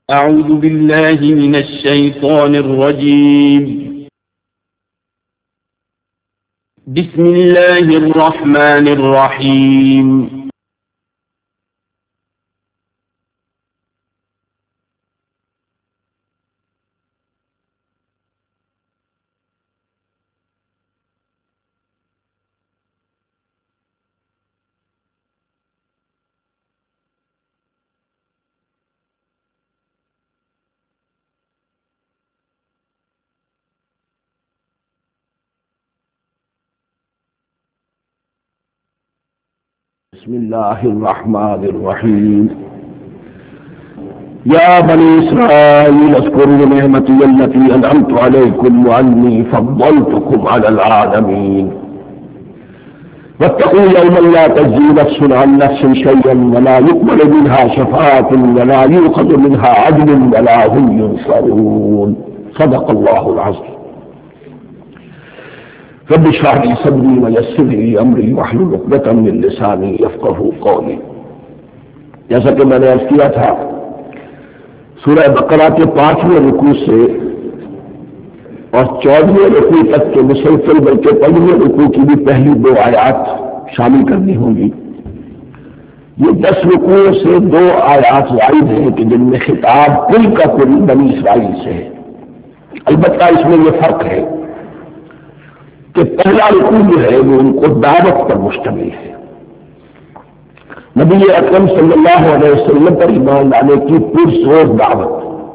أعوذ بالله من الشيطان الرجيم. بسم الله الرحمن الرحيم. بسم الله الرحمن الرحيم. يا بني إسرائيل اذكروا نعمتي التي أنعمت عليكم وأني فضلتكم على العالمين. واتقوا يوما لا تجزي نفس عن نفس شيئا ولا يقبل منها شفاعة ولا يؤخذ منها عدل ولا هم ينصرون. صدق الله العظيم. رب اشرح لي صدري ويسر لي امري واحلل عقدة من لساني يفقهوا قولي. جیسا کہ میں نے عرض کیا تھا، سورہ بقرہ کے 5ویں رکوع سے اور 14ویں رکوع تک کے مسلسل بلکہ 15ویں رکوع کی بھی پہلی 2 آیات شامل کرنی ہوں گی. یہ 10 رکوع سے 2 آیات زائد ہیں کہ جن میں خطاب کل کا کل بنی اسرائیل سے ہے. البتہ اس میں یہ فرق ہے کہ پہلا رکوع جو ہے وہ ان کو دعوت پر مشتمل ہے، نبی اکرم صلی اللہ علیہ وسلم پر ایمان لانے کی پرزور دعوت.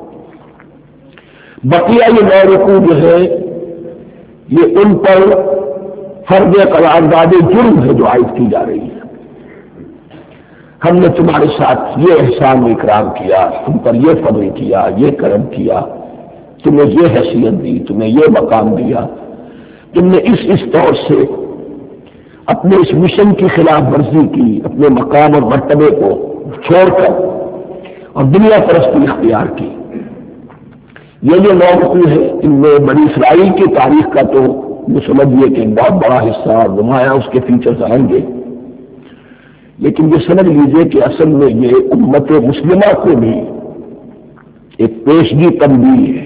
بقیہ یہ 9 رکوع جو ہے یہ ان پر فرض قرارداد جرم ہے جو عائد کی جا رہی ہے. ہم نے تمہارے ساتھ یہ احسان و اکرام کیا، تم پر یہ فضل کیا، یہ کرم کیا، تمہیں یہ حیثیت دی، تمہیں یہ مقام دیا، تم نے اس طور سے اپنے اس مشن کی خلاف ورزی کی، اپنے مقام اور مرتبے کو چھوڑ کر اور دنیا پرستی اختیار کی. یہ جو 9 رکوع ہے ان میں بنی اسرائیل کی تاریخ کا تو یہ سمجھیے کہ بہت بڑا حصہ اور نمایاں اس کے فیچرز آئیں گے، لیکن یہ سمجھ لیجئے کہ اصل میں یہ امت مسلمہ کو بھی ایک پیشگی تنبیہ ہے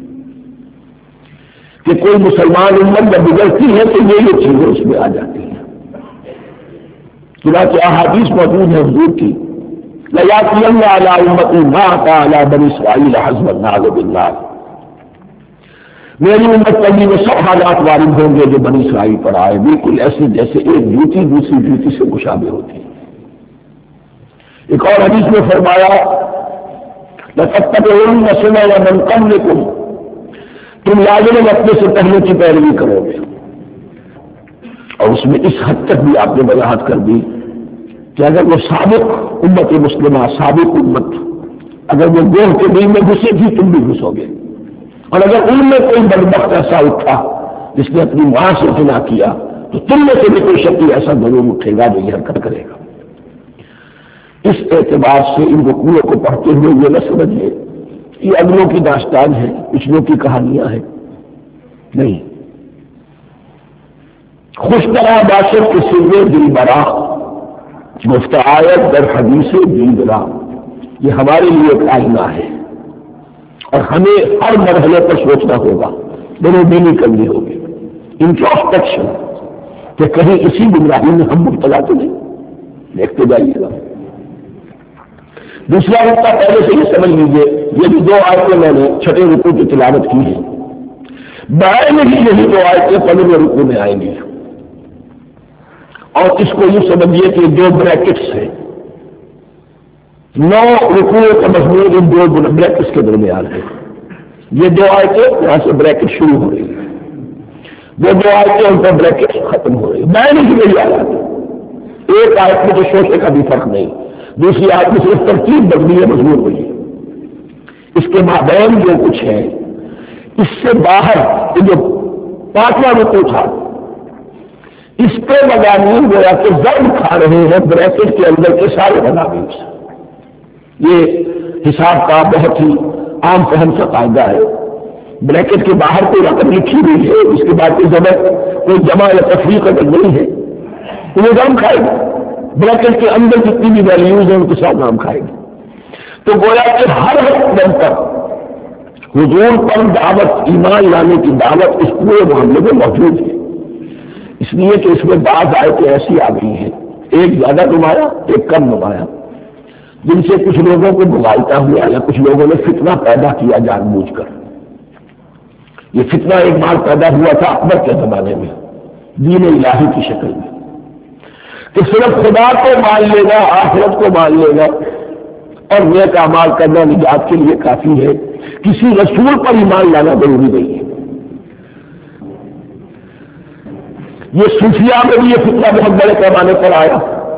کہ کوئی مسلمان امت جب بگڑتی ہے تو یہ چیزیں اس میں آ جاتی ہیں. چنانچہ احادیث موجود ہے حضور کی، لَيَأْتِيَنَّ عَلَىٰ أُمَّتِي مَا أَتَىٰ عَلَىٰ بَنِي إِسْرَائِيلَ حَزْبَ النَّارِ بِالنَّارِ. میری امت پر وہ سب حالات وارد ہوں گے جو بنی اسرائیل پر آئے، بالکل ایسے جیسے ایک جوتی دوسری جوتی سے مشابہ ہوتی ہے. ایک اور حدیث میں فرمایا لَتَتَّبِعُنَّ سُنَنَ مَنْ قَبْلِكُمْ، تم لازم اپنے سے پہلے کی پیروی کرو گے. اور اس میں اس حد تک بھی آپ نے وضاحت کر دی کہ اگر وہ سابق امت مسلمہ، سابق امت اگر وہ گوہ کے دل میں گھسے تھی تم بھی گھسو گے، اور اگر ان میں کوئی بدبخت ایسا اٹھا جس نے اپنی ماں سے زنا کیا تو تم میں سے بھی کوئی شخص ایسا ضرور اٹھے گا جو یہ حرکت کرے گا. اس اعتبار سے ان رکوعوں کو پڑھتے ہوئے یہ نہ سمجھیے یہ اگلوں کی داستان ہے، پچھلوں کی کہانیاں ہیں، نہیں. خوش طرح باشر کے سرے دل برا، گفت آیت در حدیث دیدرا، یہ ہمارے لیے ایک آئینہ ہے اور ہمیں ہر مرحلے پر سوچنا ہوگا، دونوں بینی کرنی ہوگی، انٹروسپیکشن کہ کہیں اسی گمراہی میں ہم مبتلا تو نہیں. دیکھتے جائیے گا. دوسرا نقطہ پہلے سے یہ سمجھ لیجیے، یہ بھی 2 آیتیں میں نے 6 رکوع کی تلاوت کی ہے، بائیں میں بھی یہی 2 آیتیں 15ویں رکوع میں آئیں گی. اور اس کو یہ سمجھیے کہ 2 بریکٹس ہیں، 9 رکوع کا مضمون ان 2 بریکٹس کے درمیان ہے. یہ 2 آیتیں یہاں سے بریکٹ شروع ہو رہی ہے، وہ 2 آیتیں ان پر بریکٹ ختم ہو رہی ہے. بائیں میں بھی یہی آیات ہے. ایک آیت میں تو شوشے کا بھی فرق نہیں، دوسری آیت میں صرف ترتیب بدلی ہے، مضمون ہوئی ہے. اس کے مابین جو کچھ ہے اس سے باہر جو 5واں رکوع تھا اس پہ مضامین گویا کہ ضرب کھا رہے ہیں بریکٹ کے اندر کے سارے مضامین سے. یہ حساب کا بہت ہی عام فہم سا قاعدہ ہے. بریکٹ کے باہر کوئی رقم لکھی ہوئی ہے، اس کے بعد کوئی جمع یا تفریق اگر نہیں ہے تو وہ نام کھائے گا. بریکٹ کے اندر جتنی بھی ویلیوز ہیں ان کے ساتھ نام کھائے گی. تو گویا کہ ہر وقت پر حضور پر دعوت، ایمان لانے کی دعوت اس پورے معاملے میں موجود ہے، اس لیے کہ اس میں بعض آیتیں ایسی آ گئی ہیں، ایک زیادہ نمایاں ایک کم نمایاں، جن سے کچھ لوگوں کو مغالطہ ہوا یا کچھ لوگوں نے فتنہ پیدا کیا جان بوجھ کر۔ یہ فتنہ ایک بار پیدا ہوا تھا اکبر کے زمانے میں دین الہی کی شکل میں، کہ صرف خدا کو مان لے گا، آخرت کو مان لے گا اور نیک اعمال کرنا نجات کے لیے کافی ہے، کسی رسول پر ایمان لانا ضروری نہیں ہے۔ یہ صوفیہ میں بھی یہ فتنہ بہت بڑے پیمانے پر آیا۔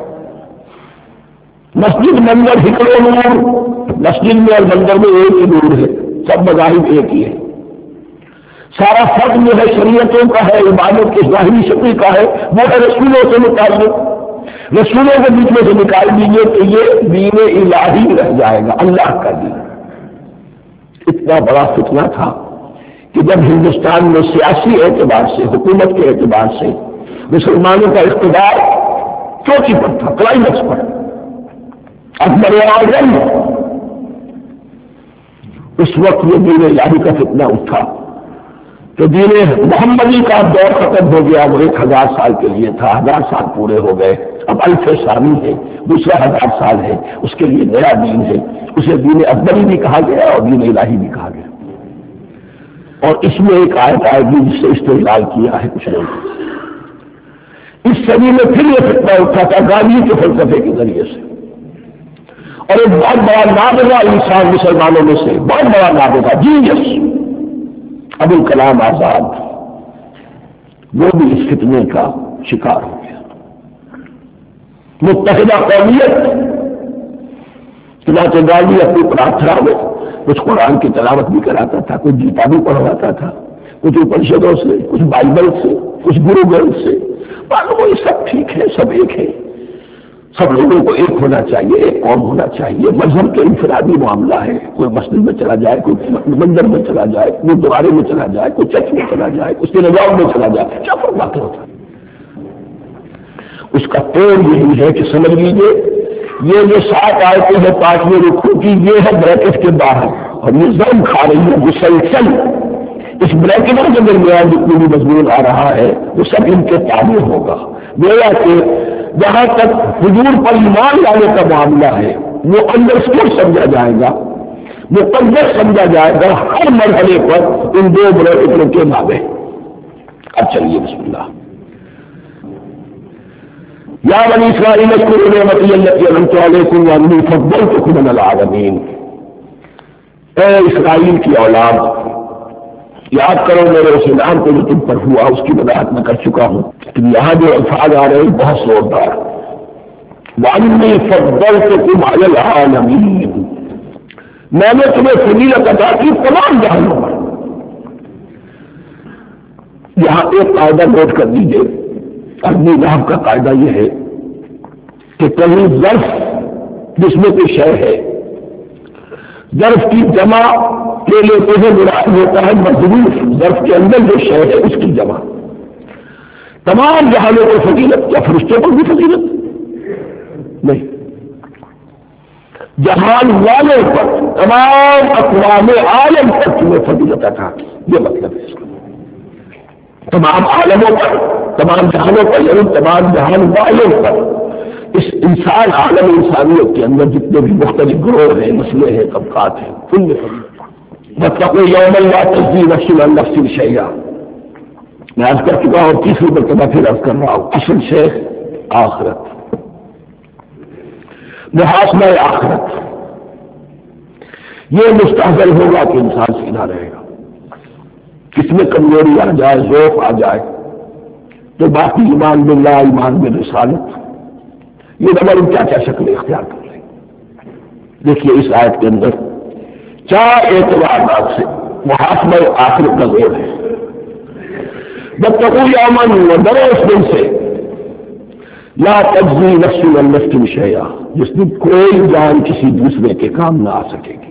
مسجد منظر ہکڑے نور، مسجد میں اور منظر میں ایک ہی نور ہے، سب مذاہب ایک ہی ہے، سارا فرق جو ہے شریعتوں کا ہے، عبادت کی ظاہری شکل کا ہے، وہ ہے رسولوں سے متعلق۔ رسولوں کو بیچ میں سے نکال دیجیے تو یہ دین الہی رہ جائے گا، اللہ کا دین۔ اتنا بڑا فتنہ تھا کہ جب ہندوستان میں سیاسی اعتبار سے، حکومت کے اعتبار سے مسلمانوں کا اقتدار چوٹی پر تھا، کلائمیکس پر، اکبر اعظم، اس وقت یہ دین الہی کا فتنہ اٹھا تو دین محمدی کا دور ختم ہو گیا۔ وہ 1000 سال کے لیے تھا، 1000 سال پورے ہو گئے، اب الف ثانی ہے، دوسرا 1000 سال ہے، اس کے لیے نیا دین ہے، اسے دین اکبری بھی کہا گیا اور دین الہی بھی کہا گیا۔ اور اس میں ایک آیت آئے گی جس سے استدلال کیا ہے کچھ لوگوں نے۔ اس صدی میں پھر یہ فتنہ اٹھا تھا گاندھی کے فلسفے کے ذریعے سے، اور ایک بہت بڑا نابغہ انسان مسلمانوں میں سے، بہت بڑا نابغہ جینیس ابو الکلام آزاد، وہ بھی اس فتنے کا شکار ہو گیا۔ متحدہ قومیت، چنانچہ گاندھی اپنی پرارتھنا میں کچھ قرآن کی تلاوت بھی کراتا تھا، کچھ گیتا بھی پڑھواتا تھا، کچھ اپنشدوں سے، کچھ بائبل سے، کچھ گرو گرنتھ سے، معلوم یہ سب ٹھیک ہے، سب ایک ہے، سب لوگوں کو ایک ہونا چاہیے، ایک قوم ہونا چاہیے، مذہب کے انفرادی معاملہ ہے، کوئی مسجد میں چلا جائے، کوئی مندر میں چلا جائے، کوئی دوبارے میں چلا جائے، کوئی چرچ میں چلا جائے، اس کے نظام میں چلا جائے، کیا فرق واقع ہوتا ہے؟ اس کا توڑ یہی ہے کہ سمجھ لیجیے یہ جو 7 آیتیں ہیں 5ویں رکوع کی، یہ ہے بریکٹ کے باہر، اور یہ ضرب کھا رہی ہے مسلسل۔ اس بریکٹوں کے درمیان جتنی بھی مضمون آ رہا ہے وہ سب ان کے تابع ہوگا۔ گویا کہ جہاں تک حضور پر ایمان لانے کا معاملہ ہے وہ انڈرسٹوڈ سمجھا جائے گا، مقدس سمجھا جائے گا ہر مرحلے پر ان 2 بریکٹوں کے مابین۔ اب چلیے بسم اللہ۔ یا بنی اسرائیل اذکروا نعمتی التی انعمت علیکم وانی فضلتکم علی العالمین۔ اے اسرائیل کی اولاد، یاد کرو میرے اس انعام کو جو تم پر ہوا، اس کی وضاحت میں کر چکا ہوں، لیکن یہاں جو الفاظ آ رہے ہیں بہت زوردار۔ وانی فضلتکم علی العالمین، میں نے تمہیں فضیلت عطا کی تمام جہانوں پر۔ یہاں ایک قاعدہ نوٹ کر دیجیے، ابنی نحو کا قاعدہ یہ ہے کہ کہیں ظرف جس میں کوئی شے ہے، ظرف کی جمع کے لیے تجھے مراد ہوتا ہے مظروف، ظرف کے اندر جو شے ہے اس کی جمع۔ تمام جہانوں کو فضیلت، کیا فرشتوں پر بھی فضیلت؟ نہیں، جہان والوں پر، تمام اقوام عالم پر تمہیں فضیلت عطا کی، یہ مطلب ہے اس کا۔ تمام عالموں پر، تمام جہانوں پر، یعنی تمام جہان والوں پر، اس انسان عالم انسانیت کے اندر جتنے بھی مختلف گروہ ہیں، مسئلے ہیں، طبقات ہیں، ان میں واتقوا یوما لا تجزی نفس عن نفس شیئا۔ میں عرض کر چکا ہوں، تیسری مرتبہ پھر عرض کر رہا ہوں، اصل شے آخرت، محاسبہ آخرت، یہ مستحضر ہوگا کہ انسان سیدھا رہے گا۔ کس میں کمزوری آ جائے، ضعف آ جائے تو باقی ایمان باللہ، ایمان بالرسالت، یہ نمبر کیا کیا شکل اختیار کر لیں۔ دیکھیے اس آیت کے اندر 4 اعتبارات سے محاسبہ آخرت کا زور ہے۔ واتقوا یوما، ڈرو اس دن سے، لا تجزی نفس عن نفس شیئا، جس دن کوئی جان کسی دوسرے کے کام نہ آ سکے گی،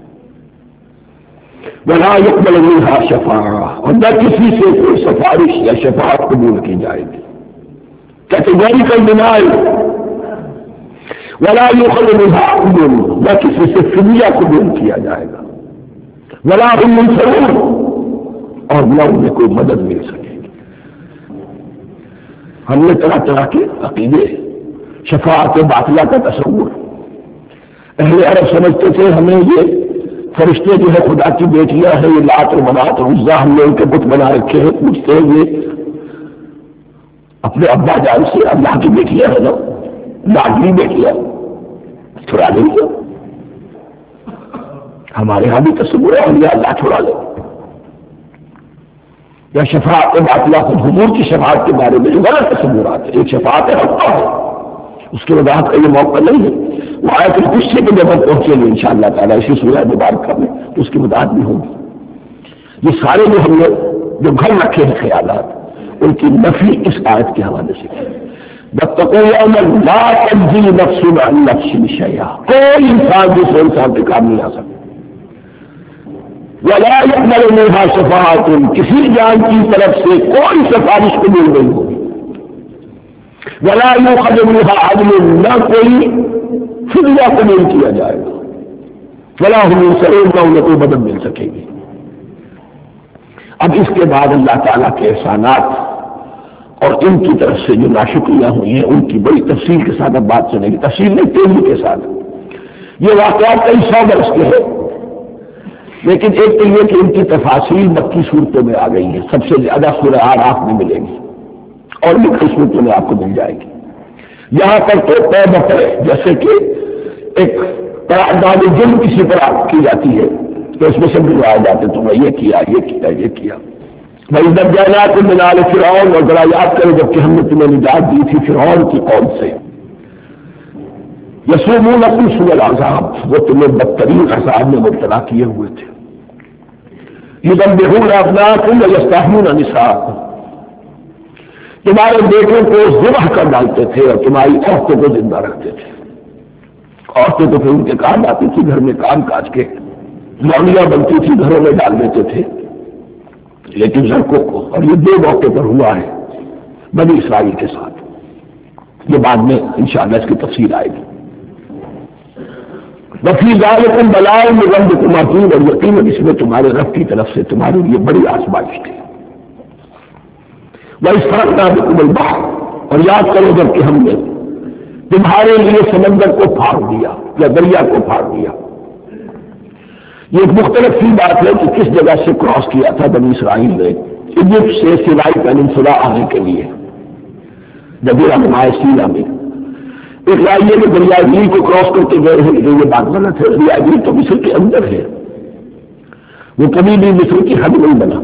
ولا يقبل منها شفاعہ، اور نہ کسی سے کوئی سفارش یا شفاعت قبول کی جائے گی۔ کیٹیگوریکل ڈینائل، ولا يؤخذ منها عدل، نہ کسی سے فدیہ قبول کیا جائے گا، ولا هم ينصرون، اور نہ انہیں کوئی مدد مل سکے گی۔ ہم نے طرح طرح کے عقیدے، شفاعت باطلہ کا تصور، اہل عرب سمجھتے تھے ہمیں یہ فرشتے جو ہے خدا کی بیٹیاں ہیں، یہ لات اور منات اور عزا، ہم نے ان کے بت بنا رکھے ہیں، پوچھتے ہیں یہ اپنے ابا جان سے اللہ کی بیٹیاں ہے نا، لاڈلی بیٹیاں، چھڑا لیں گے؟ ہمارے یہاں بھی تصور ہے اور اللہ چھڑا لیں، یا شفاعت باطلہ خود حضور کی شفاعت کے بارے میں جو غلط تصورات ہے، ایک شفاعت ہے اس کے وضاحت کا یہ موقع نہیں ہے، وہ آیت الکرسی کے جب ہم پہنچیں گے انشاءاللہ تعالیٰ اسی سورہ مبارکہ میں تو اس کی وضاحت بھی ہوگی۔ یہ سارے جو ہم نے جو گھر رکھے ہیں خیالات، ان کی نفی اس آیت کے حوالے سے کی۔ واتقوا یوما لا تجزی نفس عن نفس شیئا، کوئی انسان دوسرے انسان پہ کام نہیں آ سکتا، ولا يقبل منها شفاعۃ، کسی جان کی طرف سے کوئی سفارش قبول نہیں ہوگی، ولا يؤخذ منها عدل، نہ کوئی فدیہ قبول کیا جائے گا، ولا هم ينصرون، نہ انہیں کوئی مدد مل سکے گی۔ اب اس کے بعد اللہ تعالیٰ کے احسانات اور ان کی طرف سے جو ناشکریاں ہوئی ہیں ان کی بڑی تفصیل کے ساتھ اب بات چلے گی، تفصیل نہیں تیزی کے ساتھ۔ یہ واقعات کئی 100 برس کے ہیں، لیکن ایک تو یہ کہ ان کی تفاصیل مکی صورتوں میں آ گئی ہیں، سب سے زیادہ سورہ اعراف میں ملے گی اور بھی کئی صورتوں میں آپ کو مل جائے گی۔ یہاں پر تو طے بطے جیسے کہ ایک تعداد جرم کسی پر کی جاتی ہے تو اس میں سے بلوائے جاتے تم نے یہ کیا یہ کیا یہ کیا۔ بھائی درجانات من آل فرعون، اور ذرا یاد کرو جب کہ ہم نے تمہیں نجات دی تھی فرعون کی قوم سے، یسومونکم سوء العذاب، وہ تمہیں بدترین عذاب میں مبتلا کیے ہوئے تھے، یذبحون ابناءکم ویستحیون نساءکم، تمہارے بیٹوں کو ذبح کر ڈالتے تھے اور تمہاری عورتوں کو زندہ رکھتے تھے۔ عورتیں تو پھر ان کے کام آتی تھی، گھر میں کام کاج کے لونیاں بنتی تھی گھروں میں ڈال دیتے تھے، لیکن لڑکوں کو، اور یہ 2 موقع پر ہوا ہے بنی اسرائیل کے ساتھ، یہ بعد میں انشاءاللہ اس کی تفصیل آئے گی۔ وفی ذالکم بلاء من ربکم عظیم، اور یقیناً اس میں تمہارے رب کی طرف سے تمہارے لیے بڑی آزمائش تھی۔ وَإِذْ فَرَقْنَا بِكُمُ الْبَحْرَ، اور یاد کرو جب کہ ہم نے تمہارے لیے سمندر کو پھاڑ دیا یا دریا کو پھاڑ دیا۔ یہ ایک مختلف سی بات ہے کہ کس جگہ سے کراس کیا تھا بنی اسرائیل نے ایجپٹ سے سینائی پیننسولا آنے کے لیے، جزیرہ نمائے سینا میں۔ ایک رائے یہ کہ دریائے نیل کو کراس کرتے گئے ہیں، لیکن یہ بات غلط ہے، دریائے نیل تو مصر کے اندر ہے، وہ کبھی بھی مصر کی حد نہیں بنا۔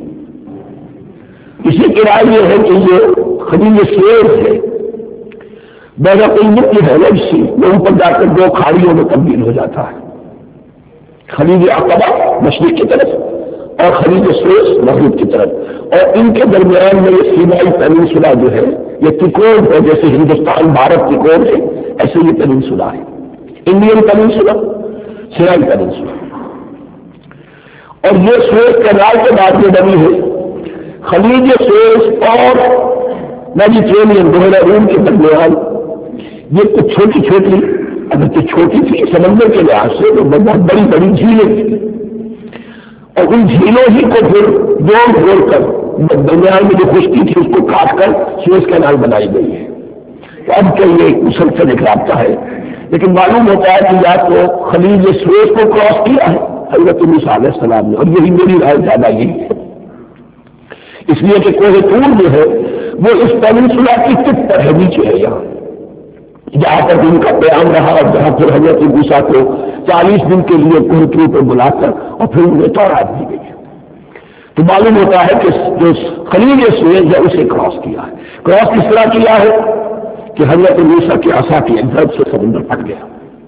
اسی کی رائے یہ ہے کہ یہ خلیج سویز ہے، بیرقیت کی ہیلج سی، وہ اوپر جا کر 2 کھاڑیوں میں تبدیل ہو جاتا ہے، خلیج عقبہ مشرق کی طرف اور خلیج سویز مغرب کی طرف، اور ان کے درمیان میں یہ سینائی پیننسولا جو ہے یہ تکون ہے، جیسے ہندوستان بھارت تکون ہے ایسے یہ پیننسولا ہے، انڈین پیننسولا، سینائی پیننسولا، اور یہ سویز کینال کے بعد میں بنی ہے۔ خلیج سویز اور میڈیٹرینین بحیرہ روم کے درمیان یہ کچھ چھوٹی چھوٹی، اگر تو چھوٹی تھی سمندر کے لحاظ سے تو بہت بڑی بڑی جھیلیں تھیں، اور ان جھیلوں ہی کو پھر جوڑ کر درمیان میں جو خشکی تھی اس کو کاٹ کر سویز کینال بنائی گئی ہے۔ تو اب کیا یہ مسلسل ایک رابطہ ہے، لیکن معلوم ہوتا ہے کہ یا تو خلیج سویز کو کراس کیا ہے حضرت موسیٰ علیہ السلام نے، اور یہی میری رائے زیادہ یہی ہے، اس لیے کہ کوہ طور جو ہے وہ اس پیننسولا کی ٹپ پر ہے، نیچے ہے یہاں، جہاں پر ان کا قیام رہا، اور جہاں پھر حضرت موسیٰ کو 40 دن کے لیے کوہ طور پر بلا کر اور پھر انہیں تورات دی گئی۔ تو معلوم ہوتا ہے کہ جو خلیج سویز ہے اسے کراس کیا ہے۔ کراس کس طرح کیا ہے کہ حضرت موسیٰ کے عصا کی ایک ضرب سے سمندر پھٹ گیا،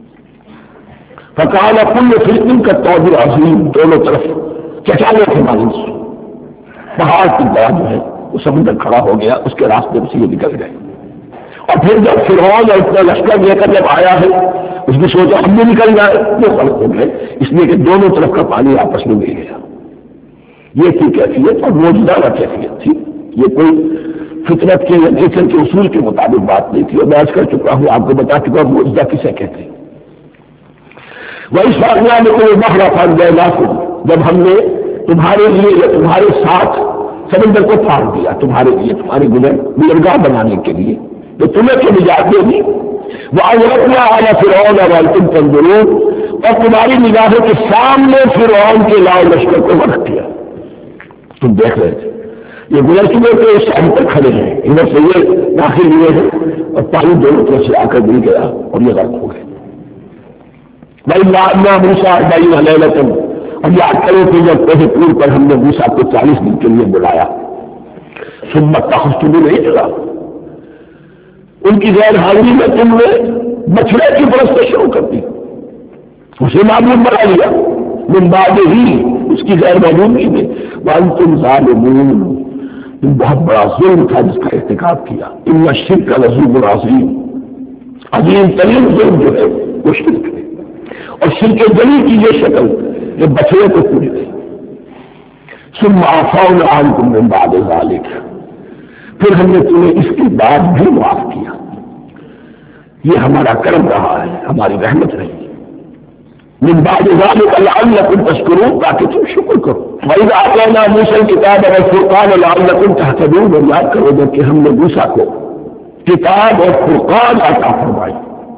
فقال كل فرق كالطود العظیم، دونوں طرف چٹانیں تھے، معلوم پہاڑ کی طرح جو ہے وہ سمندر کھڑا ہو گیا، اس کے راستے سے یہ نکل گئے۔ اور پھر جب فرعون اور اتنا لشکر لے کر جب آیا ہے اس نے سوچا ہم بھی نکل جائے، وہ غلط ہو گئے، اس لیے کہ دونوں طرف کا پانی آپس میں مل گیا۔ یہ تھی کیفیت، اور موجودہ کیفیت تھی، یہ کوئی فطرت کے یا نیچر کے اصول کے مطابق بات نہیں تھی، اور میں کر چکا ہوں، آپ کو بتا چکا ہوں معجزہ کسے کہتے ہیں۔ وَإِذْ فَرَقْنَا بِكُمُ الْبَحْرَ فَأَنْجَيْنَاكُمْ، جب ہم نے تمہارے لیے یا تمہارے ساتھ سمندر کو پھاڑ دیا، تمہارے لیے، تمہاری گزرگاہ بنانے کے لیے، تو تمہیں تو نجات دے دی۔ وَأَغْرَقْنَا آلَ فِرْعَوْنَ وَأَنْتُمْ تَنظُرُونَ، اور تمہاری نگاہوں کے سامنے فرعون کے لاؤ لشکر کو غرق کیا، تم دیکھ رہے تھے۔ یہ گزر چکے تو اس ٹائم پر کھڑے ہیں، ادھر سے یہ داخل ہوئے ہیں اور پانی دونوں طرف سے آ کر گر گیا اور یہ غرق ہو گئے۔ وَإِنَّا مُوسَىٰ 40 لَيْلَةً، اور یاد کرو کہ جب کوہ طور پر ہم نے موسیٰ کو 40 دن کے لیے بلایا، ثُمَّ اتَّخَذْتُمُ الْعِجْلَ، ان کی غیر حاضری میں تم نے بچڑے کی پرستش شروع کر دی، اسے معبود بنا لیا، من بعد ہی اس کی غیر موجودگی میں، وَأَنْتُمْ ظَالِمُونَ، تم بہت بڑا ظلم تھا جس کا ارتکاب کیا۔ ان الشرک لظلم عظیم، عظیم ترین ظلم جو ہے وہ شرک ہے، اور شرک جلی کی یہ شکل جو بچڑے کو پوری گئی۔ ثم عفونا عنکم من بعد ذلک، پھر ہم نے تمہیں اس کے بعد بھی معاف کیا، یہ ہمارا کرم رہا ہے، ہماری رحمت رہی۔ من بعد ذلك لعلكم تشكرون، تاکہ تم شکر کرو۔ وَإِذْ آتَيْنَا مُوسَى الْكِتَابَ وَالْفُرْقَانَ لَعَلَّكُمْ تَهْتَدُونَ، اور یاد کرو جب کہ ہم نے موسیٰ کو کتاب اور فرقان عطا فرمائی۔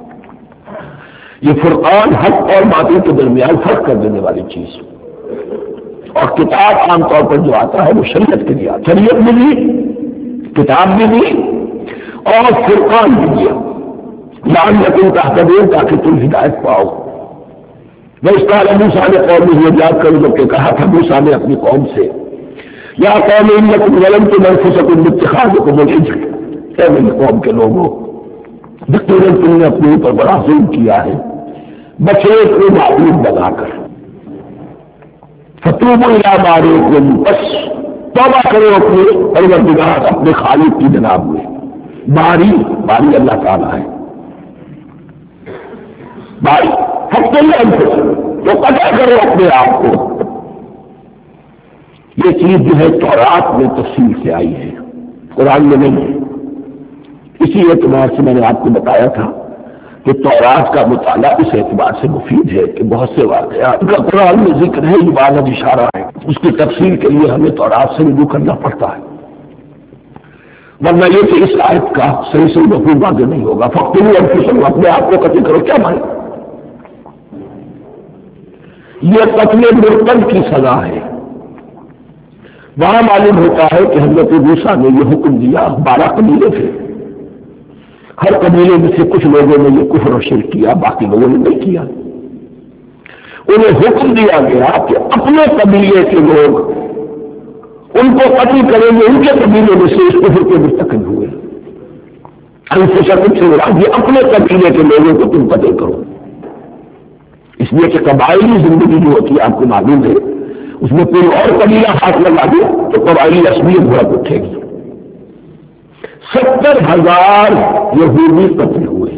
یہ فرقان حق اور باطل کے درمیان فرق کر دینے والی چیز، اور کتاب عام طور پر جو آتا ہے وہ شریعت کے لیے آتا ہے، شریعت بھی دی، کتاب بھی دی اور فرقان بھی دیا، لعلکم تہتدون، تاکہ تم ہدایت پاؤ۔ وَإِذْ قَالَ مُوسَىٰ لِقَوْمِهِ، یاد کرو جب کہ کہا تھا موسیٰ نے اپنی قوم سے، یا قوم انکم ظلمتم انفسکم باتخاذکم العجل، اے میری قوم کے لوگوں، یقیناً تم نے اپنے اوپر بڑا ظلم کیا ہے بچڑے کو معبود بنا کر۔ فَتُوبُوا إِلَىٰ بَارِئِكُمْ، بس توبہ کرو اپنے پروردگار، اپنے خالق کی جناب میں۔ باری اللہ تعالیٰ ہے، باری حق تو قطع کرو اپنے آپ کو۔ یہ چیز جو ہے تورات میں تفصیل سے آئی ہے، قرآن میں نہیں ہے۔ اسی اعتبار سے میں نے آپ کو بتایا تھا کہ تورات کا مطالعہ اس اعتبار سے مفید ہے کہ بہت سے واقعات کا قرآن میں ذکر ہے، عبادت اشارہ ہے، اس کی تفصیل کے لیے ہمیں تورات سے رجوع کرنا پڑتا ہے، ورنہ یہ کہ اس آیت کا صحیح سے مفہوم واضح نہیں ہوگا۔ فَاقْتُلُوا أَنفُسَكُمْ، اپنے آپ کو قتل کرو، کیا مانے؟ یہ قتل مرتد کی سزا ہے۔ وہاں معلوم ہوتا ہے کہ حضرت موسیٰ نے یہ حکم دیا، 12 قبیلے تھے، ہر قبیلے میں سے کچھ لوگوں نے یہ کفر و شرک کیا، باقی لوگوں نے نہیں کیا۔ انہیں حکم دیا گیا کہ اپنے قبیلے کے لوگ ان کو قتل کریں گے، ان کے قبیلے میں سے اس کفر کے مرتکب ہوئے۔ انفسکم سے مراد یہ اپنے قبیلے کے لوگوں کو تم قتل کرو، اس لیے کہ قبائلی زندگی جو ہوتی ہے آپ کو معلوم ہے، اس میں کوئی اور قبیلہ ہاتھ لگا دے تو قبائلی اصلیت بھڑک اٹھے گی۔ 70,000 یہودی قتل ہوئے،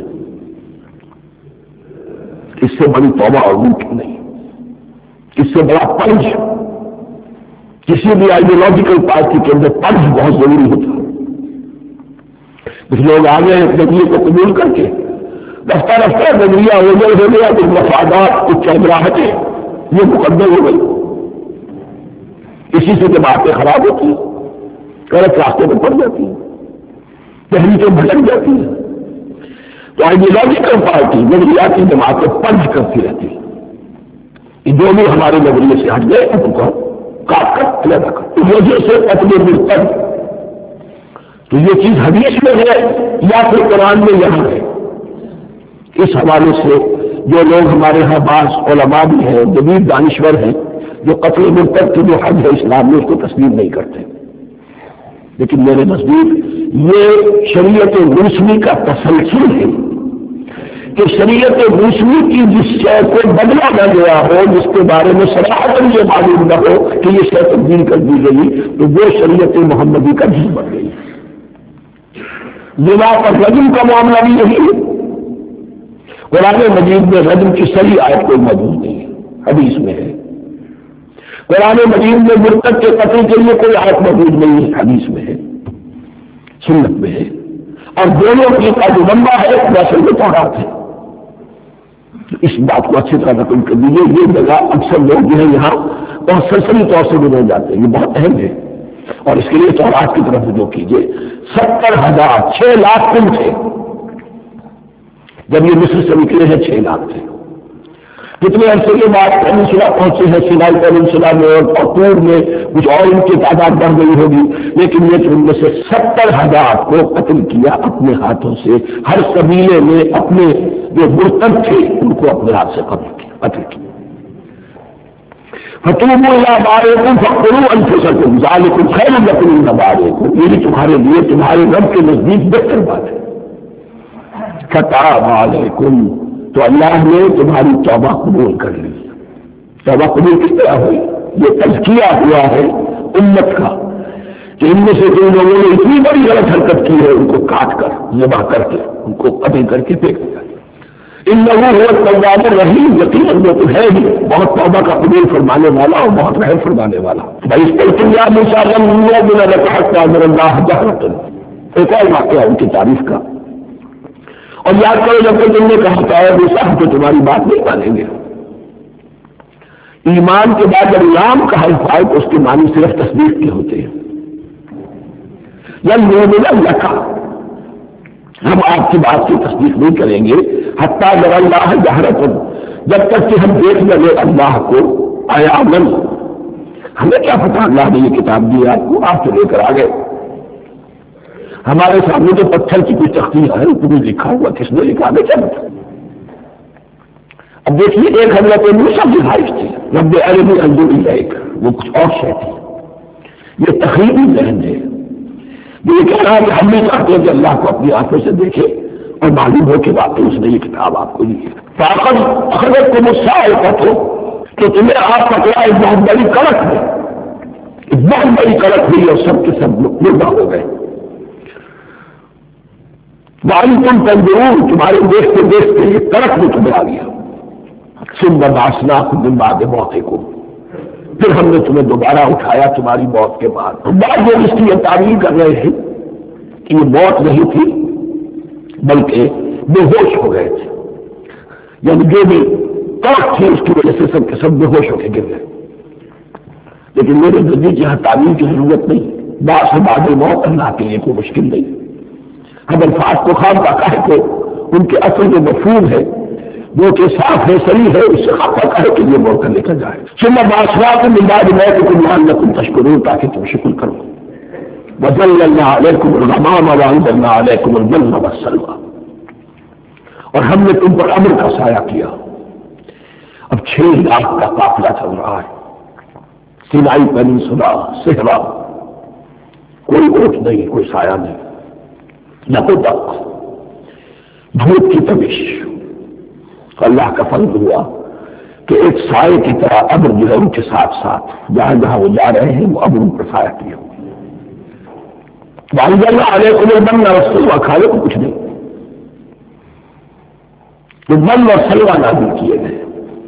اس سے بڑی توبہ اور ممکن نہیں، اس سے بڑا پنج، کسی بھی آئیڈیولوجیکل پارٹی کے اندر پنج بہت ضروری ہوتا ہے۔ کچھ لوگ آ گئے نبی کو قبول کر کے، رفتہ رفتہ نظریہ ہو گیا، کچھ مفادات، کچھ چربراہٹیں یہ مقدم ہو گئی، اسی سے جماعتیں خراب ہوتی ہیں، غلط راستے میں پڑ جاتی ہیں، تحریکیں بھٹک جاتی ہیں۔ تو آئیڈیولوجیکل پارٹی نظریاتی جماعتیں پنج کرتی رہتی ہیں، جو بھی ہمارے نظریے سے ہٹ گئے ان کو کاٹ کر علیحدہ کر، وجہ سے قتل مرتد۔ تو یہ چیز حدیث میں ہے یا پھر قرآن میں یہاں ہے۔ اس حوالے سے جو لوگ ہمارے ہاں بعض علماء بھی ہیں، جدید دانشور ہیں، جو قتل مرتد کی جو حد ہے اسلام میں اس کو تسلیم نہیں کرتے، لیکن میرے نزدیک یہ شریعت موسمی کا تسلسل ہے کہ شریعت موسمی کی جس شے کو بدلا نہ گیا ہو، جس کے بارے میں صراحتاً یہ معلوم نہ ہو کہ یہ شے تبدیل کر دی گئی، تو وہ شریعت محمدی کا جز بن گئی۔ زنا پر رجم کا معاملہ بھی یہی ہے، قرآن مجید میں رجم کی صحیح آیت کوئی موجود نہیں ہے، حدیث میں ہے۔ قرآن مجید میں مرتد کے قتل کے لیے کوئی آیت موجود نہیں ہے، حدیث میں ہے۔ سنت میں ہے، اور دونوں کی کا جو لمبا ہے وہ اصل میں تورات ہے۔ اس بات کو اچھی طرح نقل کر دیجیے، یہ جگہ اکثر لوگ جو ہے یہاں بہت سرسری طور سے گزر جاتے ہیں، یہ بہت اہم ہے، اور اس کے لیے تورات کی طرف رجوع کیجیے۔ 70,000 6 لاکھ کل تھے جب یہ مصر سے نکلے ہیں، 6 لاکھ تھے۔ کتنے عرصے کے بعد پینسلا پہنچے ہیں، سینائی پینسلا میں اور طور میں کچھ اور ان کی تعداد بڑھ گئی ہوگی، لیکن یہ کہ ان میں سے 70,000 کو قتل کیا اپنے ہاتھوں سے۔ ہر قبیلے میں اپنے جو مرتد تھے ان کو اپنے ہاتھ سے قتل کیا۔ فَتُوبُوا إِلَىٰ بَارِئِكُمْ فَاقْتُلُوا أَنفُسَكُمْ ذَٰلِكُمْ خَيْرٌ لَكُمْ عِندَ بَارِئِكُمْ، یہ تمہارے لیے تمہارے رب کے نزدیک بہتر بات ہے۔ فَتَابَ عَلَيْكُمْ، تو اللہ نے تمہاری توبہ قبول کر لی۔ توبہ قبول کس طرح ہوئی؟ یہ تزکیہ ہوا ہے امت کا کہ ان میں سے جن لوگوں نے اتنی بڑی غلط حرکت کی ہے ان کو کاٹ کر، ذبح کر کے، ان کو قتل کر کے پھینک دیا۔ انہ هو التواب الرحیم، یقیناً وہ تو ہے ہی بہت توبہ کا قبول فرمانے والا اور بہت رحم فرمانے والا۔ بھائی یا موسیٰ لن نؤمن لک حتی نری اللہ جہرۃ، ایک اور واقعہ ان کی تعریف کا، اور یاد کرو جب تک تم نے کہا تھا موسیٰ ہم تو تمہاری بات نہیں مانیں گے۔ ایمان کے بعد جب نام کا حرف آئے تو اس کے معنی صرف تصدیق کے ہوتے ہیں۔ لن نؤمن لک، ہم آپ کی بات کی تصدیق نہیں کریں گے حتیٰ نری اللہ جہرۃ، جب تک کہ ہم دیکھ لیں اللہ کو عیاناً۔ ہمیں کیا پتا اللہ نے یہ کتاب دی آپ کو، آپ تو لے کر آ گئے، ہمارے سامنے تو پتھر کی کوئی تختی ہے، تمہیں لکھا ہوا کس نے لکھا، ہمیں کیا پتا۔ اب دیکھیے ایک حضرت موسیٰ کی خواہش تھی رب ارنی انظر الیک، وہ کچھ اور شے تھی، یہ تخریبی ذہن ہے، یہ کہہ رہا کہ ہم نہیں چاہتے کہ اللہ کو اپنی آنکھوں سے دیکھے اور معلوم ہو کہ واقعی اس نے یہ کتاب آپ کو دی ہے۔ فاقد اخذتکم الصاعقۃ، تو تمہیں آپ پکڑا ایک بہت بڑی کڑک ہے، ایک بہت بڑی کڑک ہوئی اور سب کے سب مردہ ہو گئے۔ وانتم تنظرون، تمہارے دیکھتے دیکھتے یہ کڑک میں تمہیں آ گیا۔ ثم بعثناکم من بعد موتکم، پھر ہم نے تمہیں دوبارہ اٹھایا تمہاری موت کے بعد۔ بعض لوگ اس کی یہ تعبیر کر رہے ہیں کہ یہ موت نہیں تھی بلکہ بے ہوش ہو گئے تھے، یعنی جو بھی کڑک تھی اس کی وجہ سے سب کے سب بے ہوش ہو کے گر گئے۔ لیکن میرے نزدیک یہاں تعبیر کی ضرورت نہیں، بعض سے بعد موت اللہ کے لیے کوئی مشکل نہیں۔ ہم الفاظ کو خام کا کہے تو ان کے اصل جو مفہوم ہے وہ کہ صاف ہے، صحیح ہے، اس سے خام کا کہے کہ یہ موت کر نکل جائے۔ ثم بعثناکم من بعد موتکم لعلکم تشکرون، تاکہ تم شکر کرو۔ وظللنا علیکم الغمام وانزلنا علیکم المن والسلویٰ، اور ہم نے تم پر امر کا سایہ کیا۔ اب 6 لاکھ کا قافلہ چل رہا ہے، سینائی پینسلا، صحرا، کوئی اوٹ نہیں، کوئی سایہ نہیں، نہ کوئی تک، دھوپ کی تبش۔ اللہ کا فضل ہوا کہ ایک سائے کی طرح ابر جو ہے ان کے ساتھ ساتھ جہاں جہاں وہ جا رہے ہیں وہ ابر ان پر سایہ کیا۔ وانزلنا علیکم المن والسلویٰ، کھانے کو کچھ نہیں، تو من اور سلویٰ نازل کیے گئے۔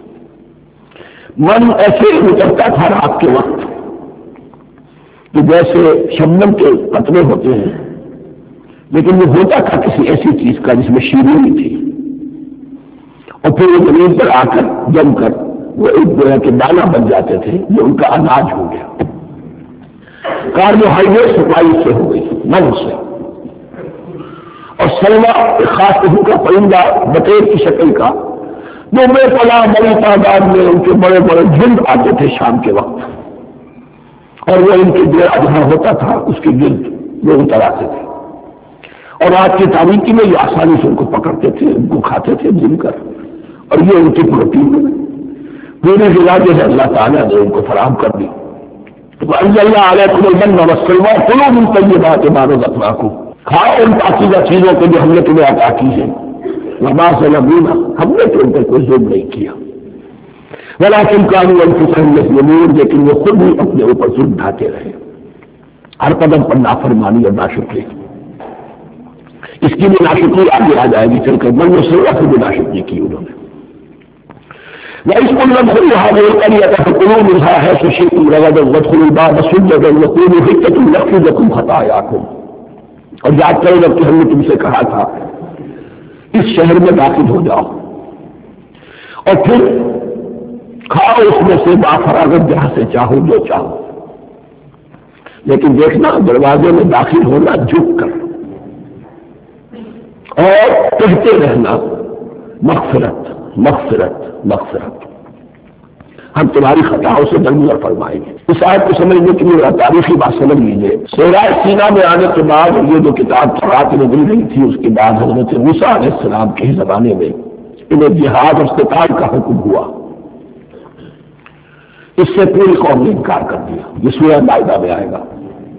من ایسے اترتا تھا رات کے وقت کہ جیسے شبنم کے قطرے ہوتے ہیں، لیکن وہ ہوتا تھا کسی ایسی چیز کا جس میں شیرینی تھی، اور پھر وہ زمین پر آ کر جم کر وہ ایک گویا کے دانا بن جاتے تھے، جو ان کا اناج ہو گیا۔ کاربوہائیڈریٹ سپلائی سے ہو گئی، من سے۔ اور سلویٰ ایک خاص قسم کا پرندہ بطیر کی شکل کا، جو بے پناہ بڑی تعداد میں ان کے بڑے بڑے جھنڈ آتے تھے شام کے وقت، اور وہ ان کے ڈیرا جہاں ہوتا تھا اس کے گرد وہ اتر آتے تھے، اور رات کی تاریکی میں یہ آسانی سے ان کو پکڑتے تھے، ان کو کھاتے تھے بھون کر، اور یہ ان کی پروٹین میں پوری غذا جو ہے اللہ تعالیٰ نے ان کو فراہم کر دی۔ وَأَنزَلْنَا عَلَيْكُمُ الْمَنَّ وَالسَّلْوَىٰ كُلُوا مِن طَيِّبَاتِ مَا رَزَقْنَاكُمْ، کھاؤ ان پاکیزہ چیزوں کو جو ہم نے تمہیں عطا کی ہے۔ وَمَا ظَلَمُونَا، ہم نے تو ان پر کوئی ظلم نہیں کیا، وَلَٰكِن كَانُوا أَنفُسَهُمْ يَظْلِمُونَ، لیکن وہ خود ہی اپنے اوپر ظلم ڈھاتے رہے، ہر قدم پر نافرمانی اور ناشکری۔ اس کی بھی ناشکری آگے آ جائے گی چل کر، من و سلویٰ کی بھی ناشکری کی انہوں نے۔ وَإِذْ قُلْنَا ادْخُلُوا هَٰذِهِ الْقَرْيَةَ فَكُلُوا مِنْهَا حَيْثُ شِئْتُمْ رَغَدًا وَادْخُلُوا الْبَابَ سُجَّدًا وَقُولُوا حِطَّةٌ نَغْفِرْ لَكُمْ خَطَايَاكُمْ۔ اور یاد کرو جب کہ ہم نے تم سے کہا تھا اس شہر میں داخل ہو جاؤ اور پھر کھاؤ اس میں سے بافراغت جہاں سے چاہو جو چاہو، لیکن دیکھنا دروازے میں داخل ہونا جھک کر اور کہتے رہنا مغفرت مغفرت مغفرت، ہم تمہاری خطاؤں سے درگزر فرمائیں گے۔ اس آیت کو سمجھنے کے لیے تاریخی بات سمجھ لیجیے۔ صحرا سینا میں آنے کے بعد یہ جو کتاب تورات میں مل گئی تھی، اس کے بعد حضرت موسیٰ علیہ السلام کے زمانے میں انہیں جہاد اور قتال کا حکم ہوا۔ اس سے پوری قوم نے انکار کر دیا، یہ سورہ مائدہ میں آئے گا۔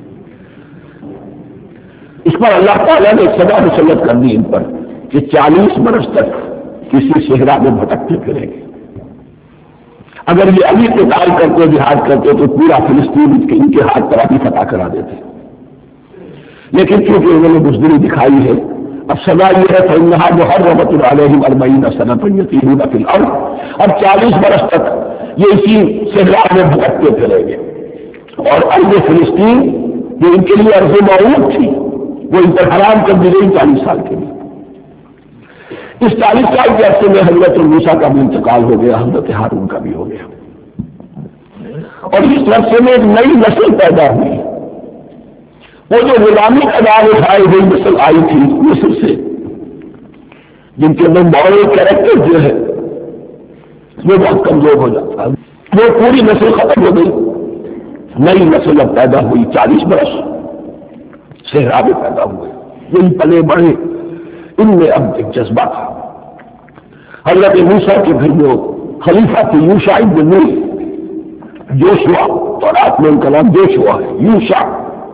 اس پر اللہ تعالیٰ نے سزا مسلط کر دی ان پر کہ 40 برس تک کسی صحرا میں بھٹکتے پھریں گے۔ اگر یہ ابھی قتال کرتے جہاد کرتے تو پورا فلسطین ان کے ہاتھ پر ابھی فتح کرا دیتے، لیکن کیونکہ انہوں نے بزدلی دکھائی ہے، اب سزا یہ ہے فإنها محرمة عليهم 40 سنة يتيهون في الأرض، اب 40 برس تک یہ اسی صحرا میں بھٹکتے پھریں گے، اور ارض فلسطین جو ان کے لیے ارض موعود تھی وہ ان پر حرام کر دی گئی 40 سال کے لیے۔ اس 40 سال کے عرصے میں حضرت موسیٰ کا بھی انتقال ہو گیا، حضرت ہارون کا بھی ہو گیا، اور اس عرصے میں ایک نئی نسل پیدا ہوئی۔ وہ جو غلامی کا دار اٹھائی گئی نسل آئی تھی مصر سے، جن کے اندر مورل کیریکٹر جو ہے وہ بہت کمزور ہو جاتا ہے، وہ پوری نسل ختم ہو گئی، نئی نسل اب پیدا ہوئی، 40 برس صحرا میں پیدا ہوئے، یہ پلے بڑھے، ان میں اب ایک جذبہ تھا۔ حضرت موسیٰ کے گھر میں خلیفہ تھے یوشع بن نون، جوشوا، تورات میں ان کا نام جوشوا ہے، یوشع،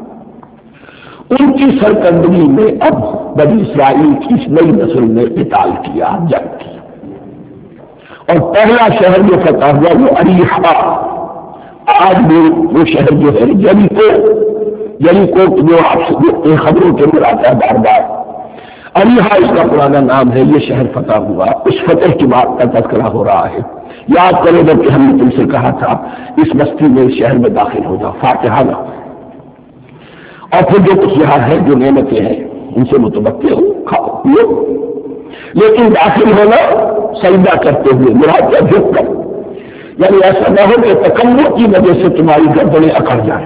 ان کی سرکردگی میں اب بنی اسرائیل کی اس نئی نسل نے قتال کیا، جنگ کی، اور پہلا شہر جو فتح ہوا وہ اریحا، آج بھی وہ شہر جو ہے یریکو جو آپ سے خبروں کے اندر آتا ہے بار بار، اریحا اس کا پرانا نام ہے، یہ شہر فتح ہوا، اس فتح کی بات کا تذکرہ ہو رہا ہے۔ یاد کرو جب کہ ہم نے تم سے کہا تھا اس بستی میں اس شہر میں داخل ہو جاؤ، فاتحہ نہ، اور پھر جو کچھ یہاں ہے جو نعمتیں ہیں ان سے متبقع ہو، کھاؤ پیو، لیکن داخل ہونا سجدہ کرتے ہوئے، مراد کیا جھک کر، یعنی ایسا نہ ہو کہ تکبر کی وجہ سے تمہاری گردنیں اکڑ جائیں،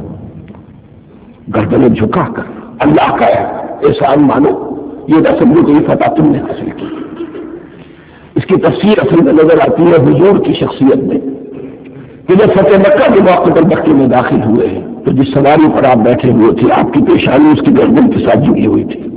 گردنیں جھکا کر اللہ کا احسان مانو، یہ نہ سمجھو کہ یہ فتح تم نے حاصل کی۔ اس کی تفسیر اصل میں نظر آتی ہے حضور کی شخصیت میں، کہ جب فتح مکہ کے موقع پر مکے میں داخل ہوئے ہیں تو جس سواری پر آپ بیٹھے ہوئے تھے آپ کی پیشانی اس کی گردن کے ساتھ جڑی ہوئی تھی۔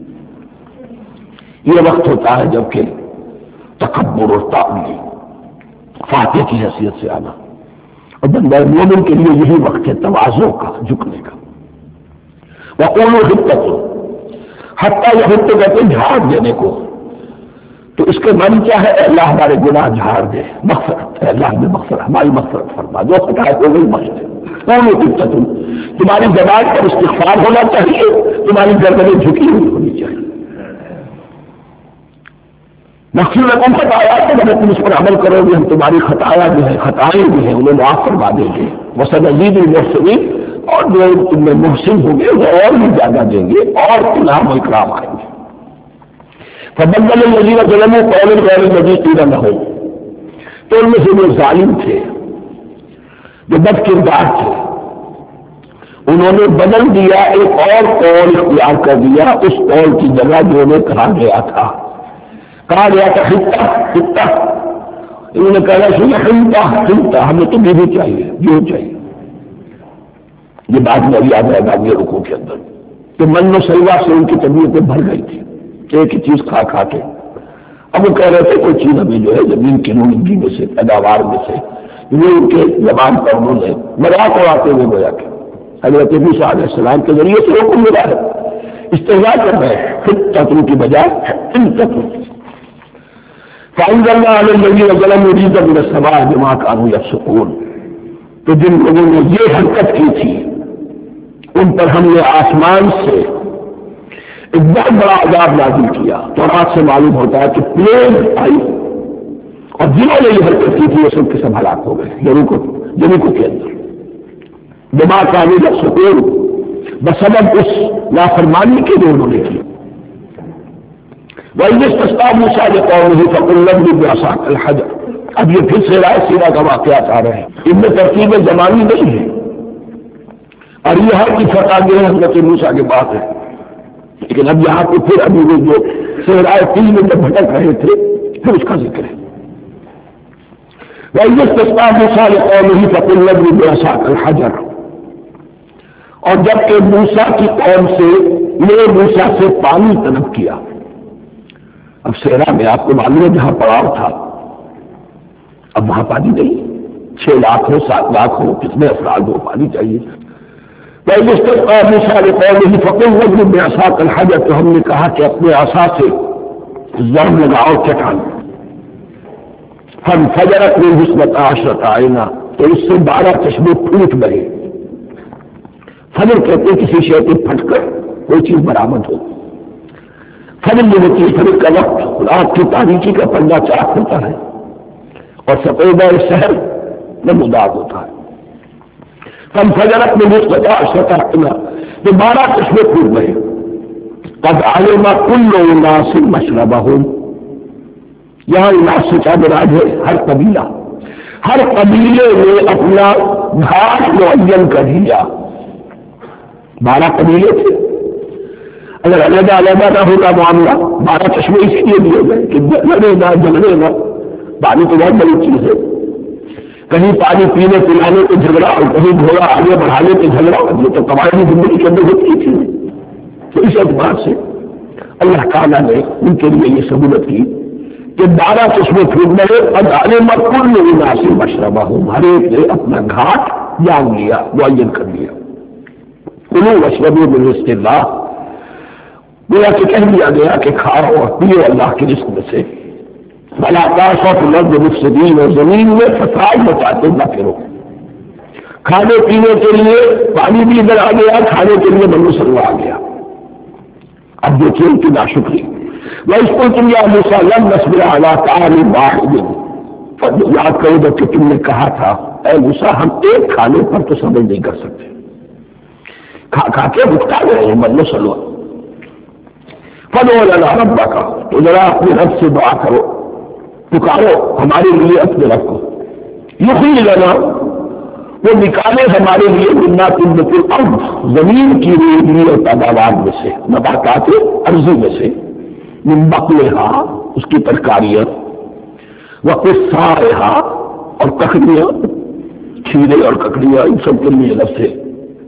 یہ وقت ہوتا ہے جب کہ تکبر اور تعظیم، فاتح کی حیثیت سے آنا، اور بندہ مومن کے لیے یہی وقت ہے تواضع کا، جھکنے کا۔ وقولوا حطۃ، حتیٰ یہاں تو کہتے ہیں جھاڑ دینے کو، تو اس کے معنی کیا ہے؟ اللہ ہمارے گناہ جھاڑ دے، مغفرت ہے، اللہ ہمیں مغفرت، ہماری مغفرت فرما، جو خطا ہے وہی بخش دے۔ قولوا حطۃ، تمہاری زبان پر استغفار ہونا چاہیے، تمہاری گردنیں جھکی ہوئی ہونی چاہیے۔ مغفر لکم خطایاکم، اگر تم اس پر عمل کرو گے ہم تمہاری خطایا جو ہے، خطائیں جو ہیں انہیں معاف فرما دیں گے، وسنزید المحسنین، اور جو تم میں محسن ہوں گے وہ اور بھی زیادہ دیں گے، اور انعام و اکرام آئیں گے۔ فبدل الذین ظلموا قولا غیر الذی قیل لهم، تو ان میں سے جو ظالم تھے، جو بد کردار تھے، انہوں نے بدل دیا، ایک اور قول اختیار کر دیا اس قول کی جگہ جو انہیں کہا گیا تھا خطہ، انہوں نے کہا خطہ، ہمیں تو بھی چاہیے، جو چاہیے۔ یہ بات میں ابھی یاد رہے گا یہ رکوع کے اندر کہ من و سلوا سے ان کی طبیعتیں بھر گئی تھی، ایک ہی چیز کھا کھا کے۔ اب وہ کہہ رہے تھے کوئی چیز ابھی جو ہے زمین کی نونگی میں سے، پیداوار میں سے، وہ ان کے زبان پر انہوں نے مذاق اڑاتے ہوئے گویا کہ حضرت موسیٰ علیہ السلام کے ذریعے سے حکم ملا ہے، استغفار کر رہے ہیں، خطۃ کی بجائے خطۃ۔ فأنزلنا على الذين ظلموا رجزا من السماء بما كانوا يفسقون، تو جن لوگوں نے یہ حرکت کی تھی ان پر ہم نے آسمان سے ایک بہت بڑا عذاب نازل کیا۔ تورات سے معلوم ہوتا ہے کہ پلیگ آئی، اور جنہوں نے یہ حرکت کی تھی وہ سب کے سب ہلاک ہو گئے، یریکو کے اندر، بما كانوا يفسقون، بسبب اس نافرمانی کے جو انہوں نے کی. وَإِذِ اسْتَسْقَىٰ مُوسَىٰ لِقَوْمِهِ فَقُلْ اضْرِب بِّعَصَاكَ الْحَجَرَ. اب یہ پھر سے رائے سیرا کا واقعات آ رہے ہیں، ان میں ترتیب زمانی نہیں ہے، اور یہ ہر کی فتح جو ہے حضرت موسیٰ کے بات ہے. لیکن اب یہاں پہ پھر ابھی وہ جو صحرائے تین میں جب بھٹک رہے تھے پھر اس کا ذکر ہے. وَإِذِ اسْتَسْقَىٰ مُوسَىٰ لِقَوْمِهِ فَقُلْ اضْرِب بِّعَصَاكَ الْحَجَرَ. اور جب کہ موسیٰ کی قوم سے نے موسیٰ سے پانی طلب کیا. اب صحرا میں آپ کو معلوم ہے جہاں پڑاؤ تھا اب وہاں پانی نہیں، 6 لاکھ ہو 7 لاکھ ہو کتنے افراد ہو پانی چاہیے. وَإِذِ اسْتَسْقَىٰ مُوسَىٰ لِقَوْمِهِ فَقُلْ اضْرِب بِّعَصَاكَ الْحَجَرَ. تو ہم نے کہا کہ اپنے عصا سے ضرب لگاؤ چٹان. فَانْفَجَرَتْ مِنْهُ اثْنَتَا عَشْرَةَ عَيْنًا. تو اس سے 12 چشمے پھوٹ بہے. فجر کہتے کسی شے کے پھٹ کر کوئی چیز برآمد ہو. فجر جو ہوتی ہے فجر کا وقت رات کی تاریکی کا پردہ چاک ہوتا ہے اور سفیدہ شہر نمودار ہوتا ہے. فانفجرت منه اثنتا عشرة عينا. تو 12 چشمے پھوٹ گئے. قد علم كل اناس مشربهم. یہاں اناس سے کیا مراد ہے؟ ہر قبیلہ، ہر قبیلے نے اپنا گھاٹ معین کر دیا. 12 قبیلے تھے، اگر علیحدہ علیحدہ نہ ہوتا معاملہ 12 چشمے اسی لیے دیے گئے کہ لڑے نہ جھگڑے نہ. پانی تو بہت بڑی چیز ہے، کہیں پانی پینے پلانے پہ جھگڑا اور کہیں گھوڑا آگے بڑھانے پہ جھگڑا، یہ تو قبائلی زندگی کے اندر ہوتی تھی. تو اس اعتبار سے اللہ تعالیٰ نے ان کے لیے یہ سہولت کی کہ 12 چشمے پھوٹ گئے. اب علم كل اناس مشربهم. ہر ایک نے اپنا گھاٹ جان لیا، معین کر لیا. کلوا واشربوا من رزق اللہ. گویا کہ کہہ دیا گیا کہ کھاؤ اور پیو اللہ کے رزق میں سے. ولا تعثوا في الارض مفسدين. اور زمین میں فساد مچاتے نہ پھرو. کھانے پینے کے لیے پانی بھی ادھر آ گیا، کھانے کے لیے بنو سلوا آ گیا. اب دیکھیے ان کی ناشکری. وَإِذْ قُلْتُمْ يَا مُوسَىٰ لَن نَّصْبِرَ عَلَىٰ طَعَامٍ وَاحِدٍ. یاد کرو جب کہ تم نے کہا تھا اے موسیٰ ہم ایک کھانے پر تو صبر نہیں کر سکتے، کھا کھا کے بھٹکا گئے ہیں بنو سلوا. فَادْعُ لَنَا رَبَّكَ. تو ذرا اپنے رب سے دعا کرو، پکارو ہمارے لیے اپنے رب کو. یخرج لنا، وہ نکالے ہمارے لیے مما تنبت الارض، زمین کی روزی اور پیداوار میں سے، نباتات ارضی میں سے، من بقلها، اس کی ترکاریاں، وقثائها، اور ککڑیاں، کھیرے اور ککڑیاں ان سب کے لیے لفظ ہے.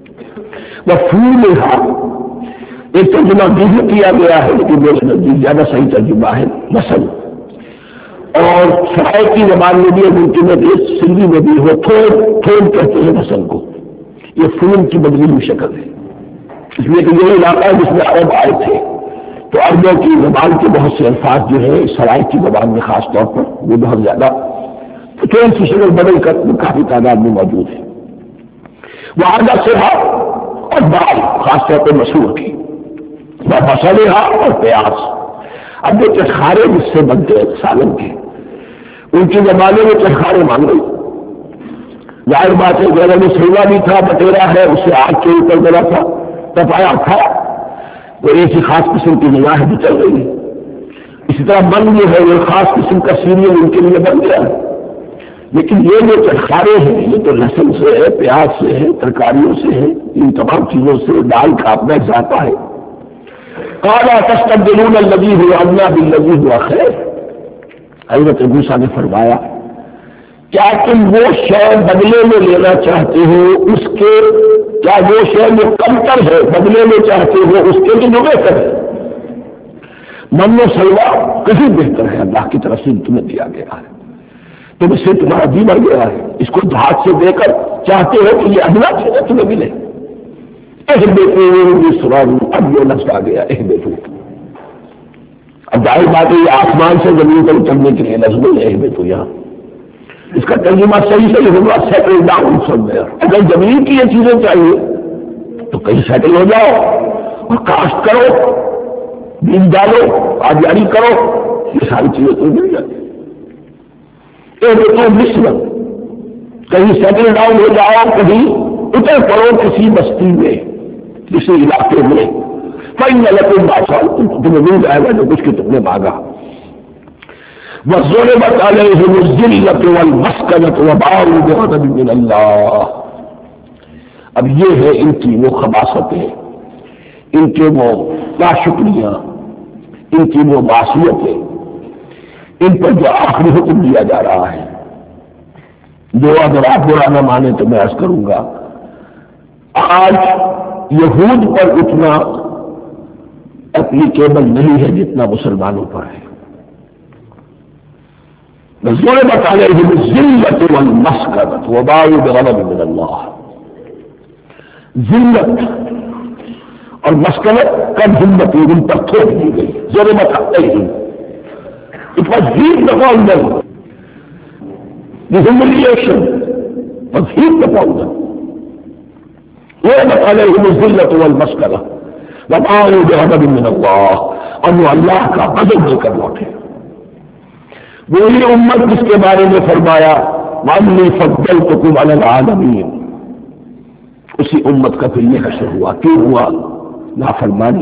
وفولها، ایک ترجمہ بھی کیا گیا ہے لیکن میرے نزدیک زیادہ صحیح ترجمہ ہے نسل. اور سرائے کی زبان میں بھی ممکن ہے کہ سندھی میں بھی ہو، تھوڑ کہتے ہیں نسل کو. یہ فون کی بدلی ہوئی شکل ہے، اس لیے کہ یہ علاقہ ہے جس میں عرب آئے تھے تو عربوں کی زبان کے بہت سے الفاظ جو ہے سرائے کی زبان میں خاص طور پر وہ بہت زیادہ تھوڑی سی شکل بدل کر کافی تعداد میں موجود ہے. وہ آدھا سرا اور دال خاص طور پر مسور کی، وہ مسلحہ اور پیاز. اب جو چٹخارے جس سے بنتے ہیں سالن کے، ان کے زمانے میں چٹخارے مان گئی. ظاہر بات ہے گھر میں سیوا بھی تھا، بٹیرا ہے، اسے آگ کے اوپر ڈلا تھا، تپایا تھا، تو ایسی خاص قسم کی نگاہ بھی چل رہی ہے. اسی طرح من جو ہے وہ خاص قسم کا سیریل ان کے لیے بن گیا ہے. لیکن یہ جو چٹخارے ہیں یہ تو لہسن سے ہے، پیاز سے ہے، ترکاریوں سے ہے، ان تمام چیزوں سے دال کا اپنا اضافہ ہے. قال تستبدلون الذي هو ادنى بالذي هو خير. حضرت موسیٰ نے فرمایا کیا تم وہ شے بدلے میں لینا چاہتے ہو اس کے، کیا وہ شے جو کمتر ہے بدلے میں چاہتے ہو اس کے جو بہتر ہے؟ من و سلوا کہیں بہتر ہے، اللہ کی طرف سے تمہیں دیا گیا ہے، تم اس سے تمہارا جی بڑھ گیا ہے. اس کو ہاتھ سے دے کر چاہتے ہو کہ یہ ادنا چیزیں تمہیں ملے. اب یہ لفظ آ گیا اہبتو. اب ظاہر بات ہے یہ آسمان سے زمین پر اترنے کے لیے لفظ نہیں ہے اہبتو. یہاں اس کا ترجمہ صحیح ہوگا سیٹل ڈاؤن سمویئر. اگر زمین کی یہ چیزیں چاہیے تو کہیں سیٹل ہو جاؤ اور کاشت کرو، بیج ڈالو، آبیاری کرو، یہ ساری چیزیں تو مل جاتی. اہبتو مصر، کہیں سیٹل ڈاؤن ہو جاؤ، کہیں اتر پڑو کسی بستی میں. کسی علاقے میں فإن لكم ما سألتم تمہیں مل جائے گا جو کچھ کہ تم نے مانگا. وضربت عليهم الذلة والمسكنة وباءوا بغضب من الله. اب یہ ہے ان کی وہ خباثتیں، ان کے وہ ناشکریاں، ان کی وہ معصیتیں، ان پر جو آخری حکم دیا جا رہا ہے، جو اگر آپ برا نہ مانے تو میں عرض کروں گا آج یہود پر اتنا اپلیکیبل نہیں ہے جتنا مسلمانوں پر ہے. ضربت عليهم الذلة والمسكنة وباءوا بغضب من الله. ذلت اور مسکنت کم ہمتی ان پر تھوک دی گئی. ضربت عليهم it was heaped upon them. The humiliation was heaped upon them. ضربت عليهم الذلة والمسكنة وباءوا بغضب من الله. اور وہ اللہ کا غضب لے کر لوٹے. وہی امت جس کے بارے میں فرمایا وَأَنِّي فَضَّلْتُكُمْ عَلَى الْعَالَمِينَ، اسی امت کا پھر یہ حشر ہوا. کیوں ہوا؟ نافرمانی.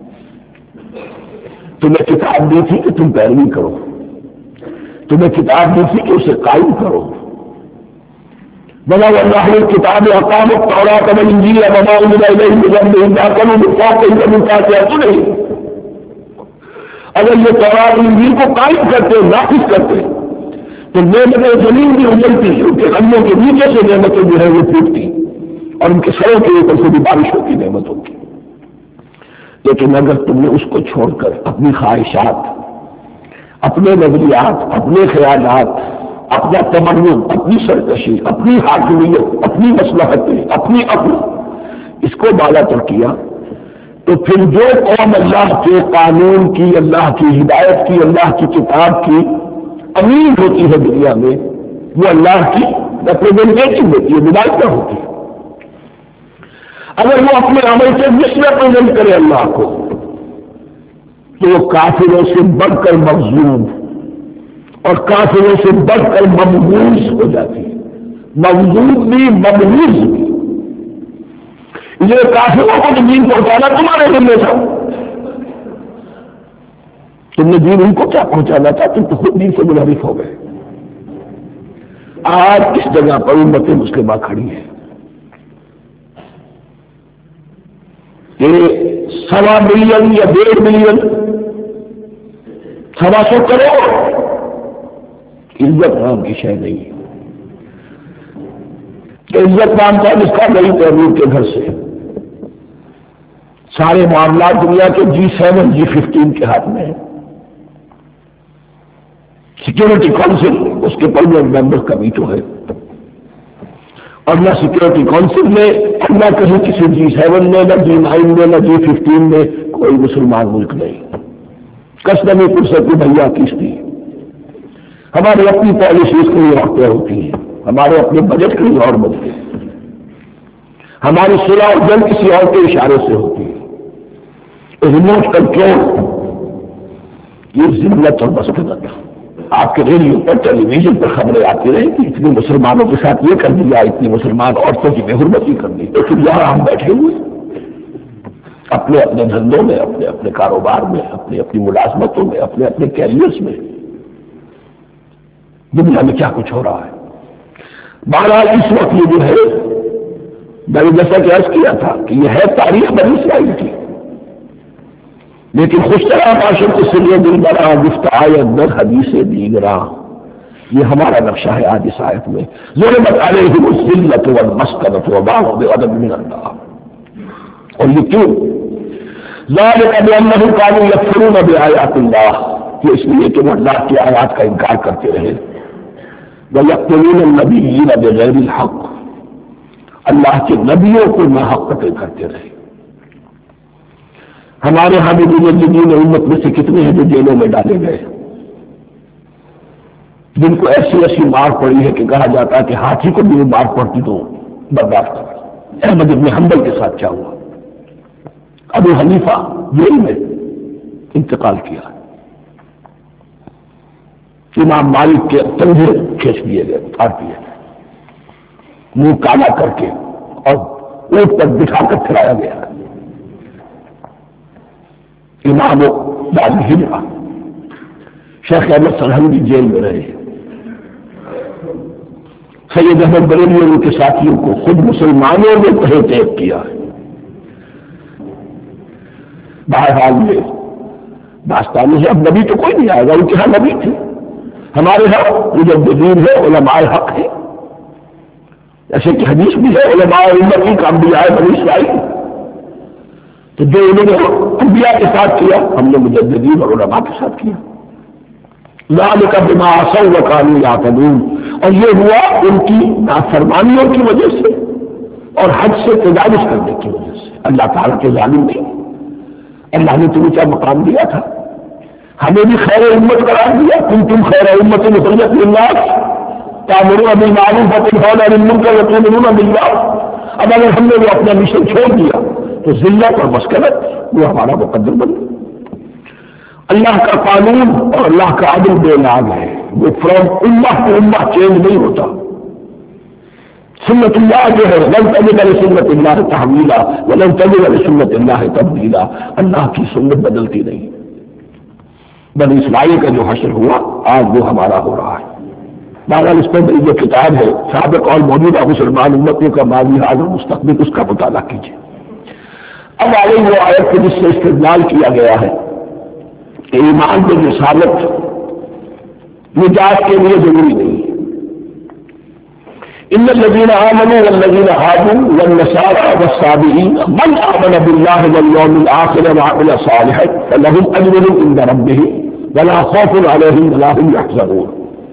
تمہیں کتاب دی تھی کہ تم پیروی کرو، تمہیں کتاب دی تھی کہ اسے قائم کرو. بَلَغَ اللَّهُ الْكِتَابَ وَأَقَامَ التَّوْرَاةَ وَالْإِنجِيلَ وَمَا أُنزِلَ إِلَيْهِم مِّن رَّبِّهِمْ لَيَكُونُوا بِالْحَقِّ مِنْ تَحْتِهَا أَرْجُلُهُمْ. اگر یہ تورات انجیل کو قائم کرتے نافذ کرتے تو نعمتیں زمین بھی اجلتی، ان کے قدموں کے نیچے سے نعمتیں جو ہے وہ پھوٹتی اور ان کے سروں کے اوپر سے بھی بارش ہوتی نعمتوں کی. لیکن اگر تم نے اس کو چھوڑ کر اپنی خواہشات، اپنے نظریات، اپنے خیالات، اپنا تمرن، اپنی سرکشی، اپنی حاکمیت، اپنی مصلحتیں، اپنی عقل، اس کو بالا تر کیا، تو پھر جو قوم اللہ کے قانون کی، اللہ کی ہدایت کی، اللہ کی کتاب کی امین ہوتی ہے دنیا میں، وہ اللہ کی ریپرزینٹیٹو ہوتی ہے، نمائندہ ہوتی ہے. اگر وہ اپنے عمل سے مس ریپرزینٹ کرے اللہ کو تو وہ کافروں سے بڑھ کر مغضوب اور کافروں سے بڑھ کر ممبوس ہو جاتی ہے. مغضوب بھی ممبوس بھی. یہ کافروں کو تو دین پہنچانا تمہارے ذمہ تھا. تم نے دین ان کو کیا پہنچانا تھا؟ تم تو خود دین سے منحرف ہو گئے. آج کس جگہ پر امت مسلمہ کھڑی ہے؟ یہ 1.25 ملین یا 1.5 ملین 125 کروڑ عزت نام کی شے نہیں ہے. کہ عزت نام کا اس کا گئی تحریر کے گھر سے سارے معاملات دنیا کے G7 G15 کے ہاتھ میں ہے. سیکورٹی کونسل اس کے پرماننٹ ممبر کا ویٹو ہے اور نہ سیکورٹی کونسل میں نہ کہیں کسی G7 میں، نہ G9 میں، نہ G15 میں کوئی مسلمان ملک نہیں. کسٹمی فرصت کی بھیا کشتی. ہماری اپنی پالیسیز کے لیے واقع ہوتی ہیں، ہمارے اپنے بجٹ کے لیے اور بدلے، ہماری صلاح اور جنگ کسی اور کے اشارے سے ہوتی ہے. ریموٹ کنٹرول، یہ ذلت اور مسکنت. آپ کے ریڈیو پر، ٹیلی ویژن پر خبریں آتی رہیں کہ اتنے مسلمانوں کے ساتھ یہ کر دیا، اتنی مسلمان عورتوں کی بے حرمتی کر دی. تو پھر یہاں ہم بیٹھے ہوئے اپنے اپنے دھندوں میں، اپنے اپنے کاروبار میں، اپنی اپنی ملازمتوں میں، اپنے اپنے کیریئرز میں. دنیا میں کیا کچھ ہو رہا ہے. بہرحال اس وقت یہ جو ہے، میں نے جیسا کہ عرض کیا تھا کہ یہ ہے تاریخ بنی اسرائیل کی، لیکن خوش طرح معاشر کے سلیے دل برا گفت آیت در حدیث دیگراں، یہ ہمارا نقشہ ہے آج اس آیت میں. ضربت علیہم الذلۃ والمسکنۃ وباءوا بغضب من اللہ. اور یہ کیوں؟ ذالک بانہم کانوا یکفرون بآیات اللہ، یہ اس لیے کہ وہ اللہ کی آیات کا انکار کرتے رہے. وَيَقْتُلُونَ النَّبِيِّينَ بِغَيْرِ الْحَقِّ، اللہ کے نبیوں کو ناحق قتل کرتے رہے. ہمارے ہاں بھی مجددین امت میں سے کتنے ہیں جو جیلوں میں ڈالے گئے، جن کو ایسی ایسی مار پڑی ہے کہ کہا جاتا ہے کہ ہاتھی کو بھی مار پڑتی تو برداشت کر. احمد بن حنبل کے ساتھ کیا ہوا؟ ابو حنیفہ جیل میں انتقال کیا. امام مالک کے تنگے کھینچ دیے گئے، اتار دیے گئے، منہ کالا کر کے اور اونٹ پر بٹھا کر پھرایا گیا. امام دار الہجرہ شیخ احمد سرہندی جیل میں رہے، سید احمد بریلوی اور ان کے ساتھیوں کو خود مسلمانوں نے تہے تیب کیا ہے۔ بہرحال میں داستان ہے، اب نبی تو کوئی نہیں آئے گا، ان کے ہاں نبی تھے، ہمارے ہاں مجددین ہے، علماء حق ہے، ایسے کہ حدیث بھی ہے علماء امتی کا انبیاء بنی اسرائیل، تو جو انہوں نے انبیاء کے ساتھ کیا ہم نے مجددین اور علماء کے ساتھ کیا۔ ذالک بما عصوا وکانوا یعتدون، اور یہ ہوا ان کی نافرمانیوں کی وجہ سے اور حد سے تجاوز کرنے کی وجہ سے۔ اللہ تعالیٰ کے ظالم نہیں، اللہ نے تمہیں کیا مقام دیا تھا، ہمیں بھی خیر امت قرار دیا، کنتم خیر امت اخرجت للناس تأمرون بالمعروف وتنهون عن المنکر وتؤمنون باللہ۔ اب اگر ہم نے وہ اپنا مشن چھوڑ دیا تو ذلت اور مسکنت وہ ہمارا مقدر بن گیا۔ اللہ کا قانون اور اللہ کا عدل بے نام ہے، وہ فرام امہ کو امہ چینج نہیں ہوتا۔ سنت اللہ جو ہے لن تجد لسنت اللہ تحویلا ولن تجد لسنت اللہ تبدیلا، اللہ کی سنت بدلتی نہیں۔ بنی اسرائیل کا جو حشر ہوا آج وہ ہمارا ہو رہا ہے۔ بہرحال اس پر میری جو کتاب ہے سابق اور موجودہ مسلمان امتوں کا ماضی حال اور مستقبل، اس کا مطالعہ کیجیے۔ اب آگے وہ آیت جس سے استدلال کیا گیا ہے کہ ایمان میں رسالت نجات کے لیے ضروری نہیں ہے۔ ان الذين آمنوا والذين هادوا والنصارى والصابئين من آمن بالله واليوم الآخر وعمل صالحا فلهم أجر عند ربهم ولا خوف عليهم ولا هم يحزنون۔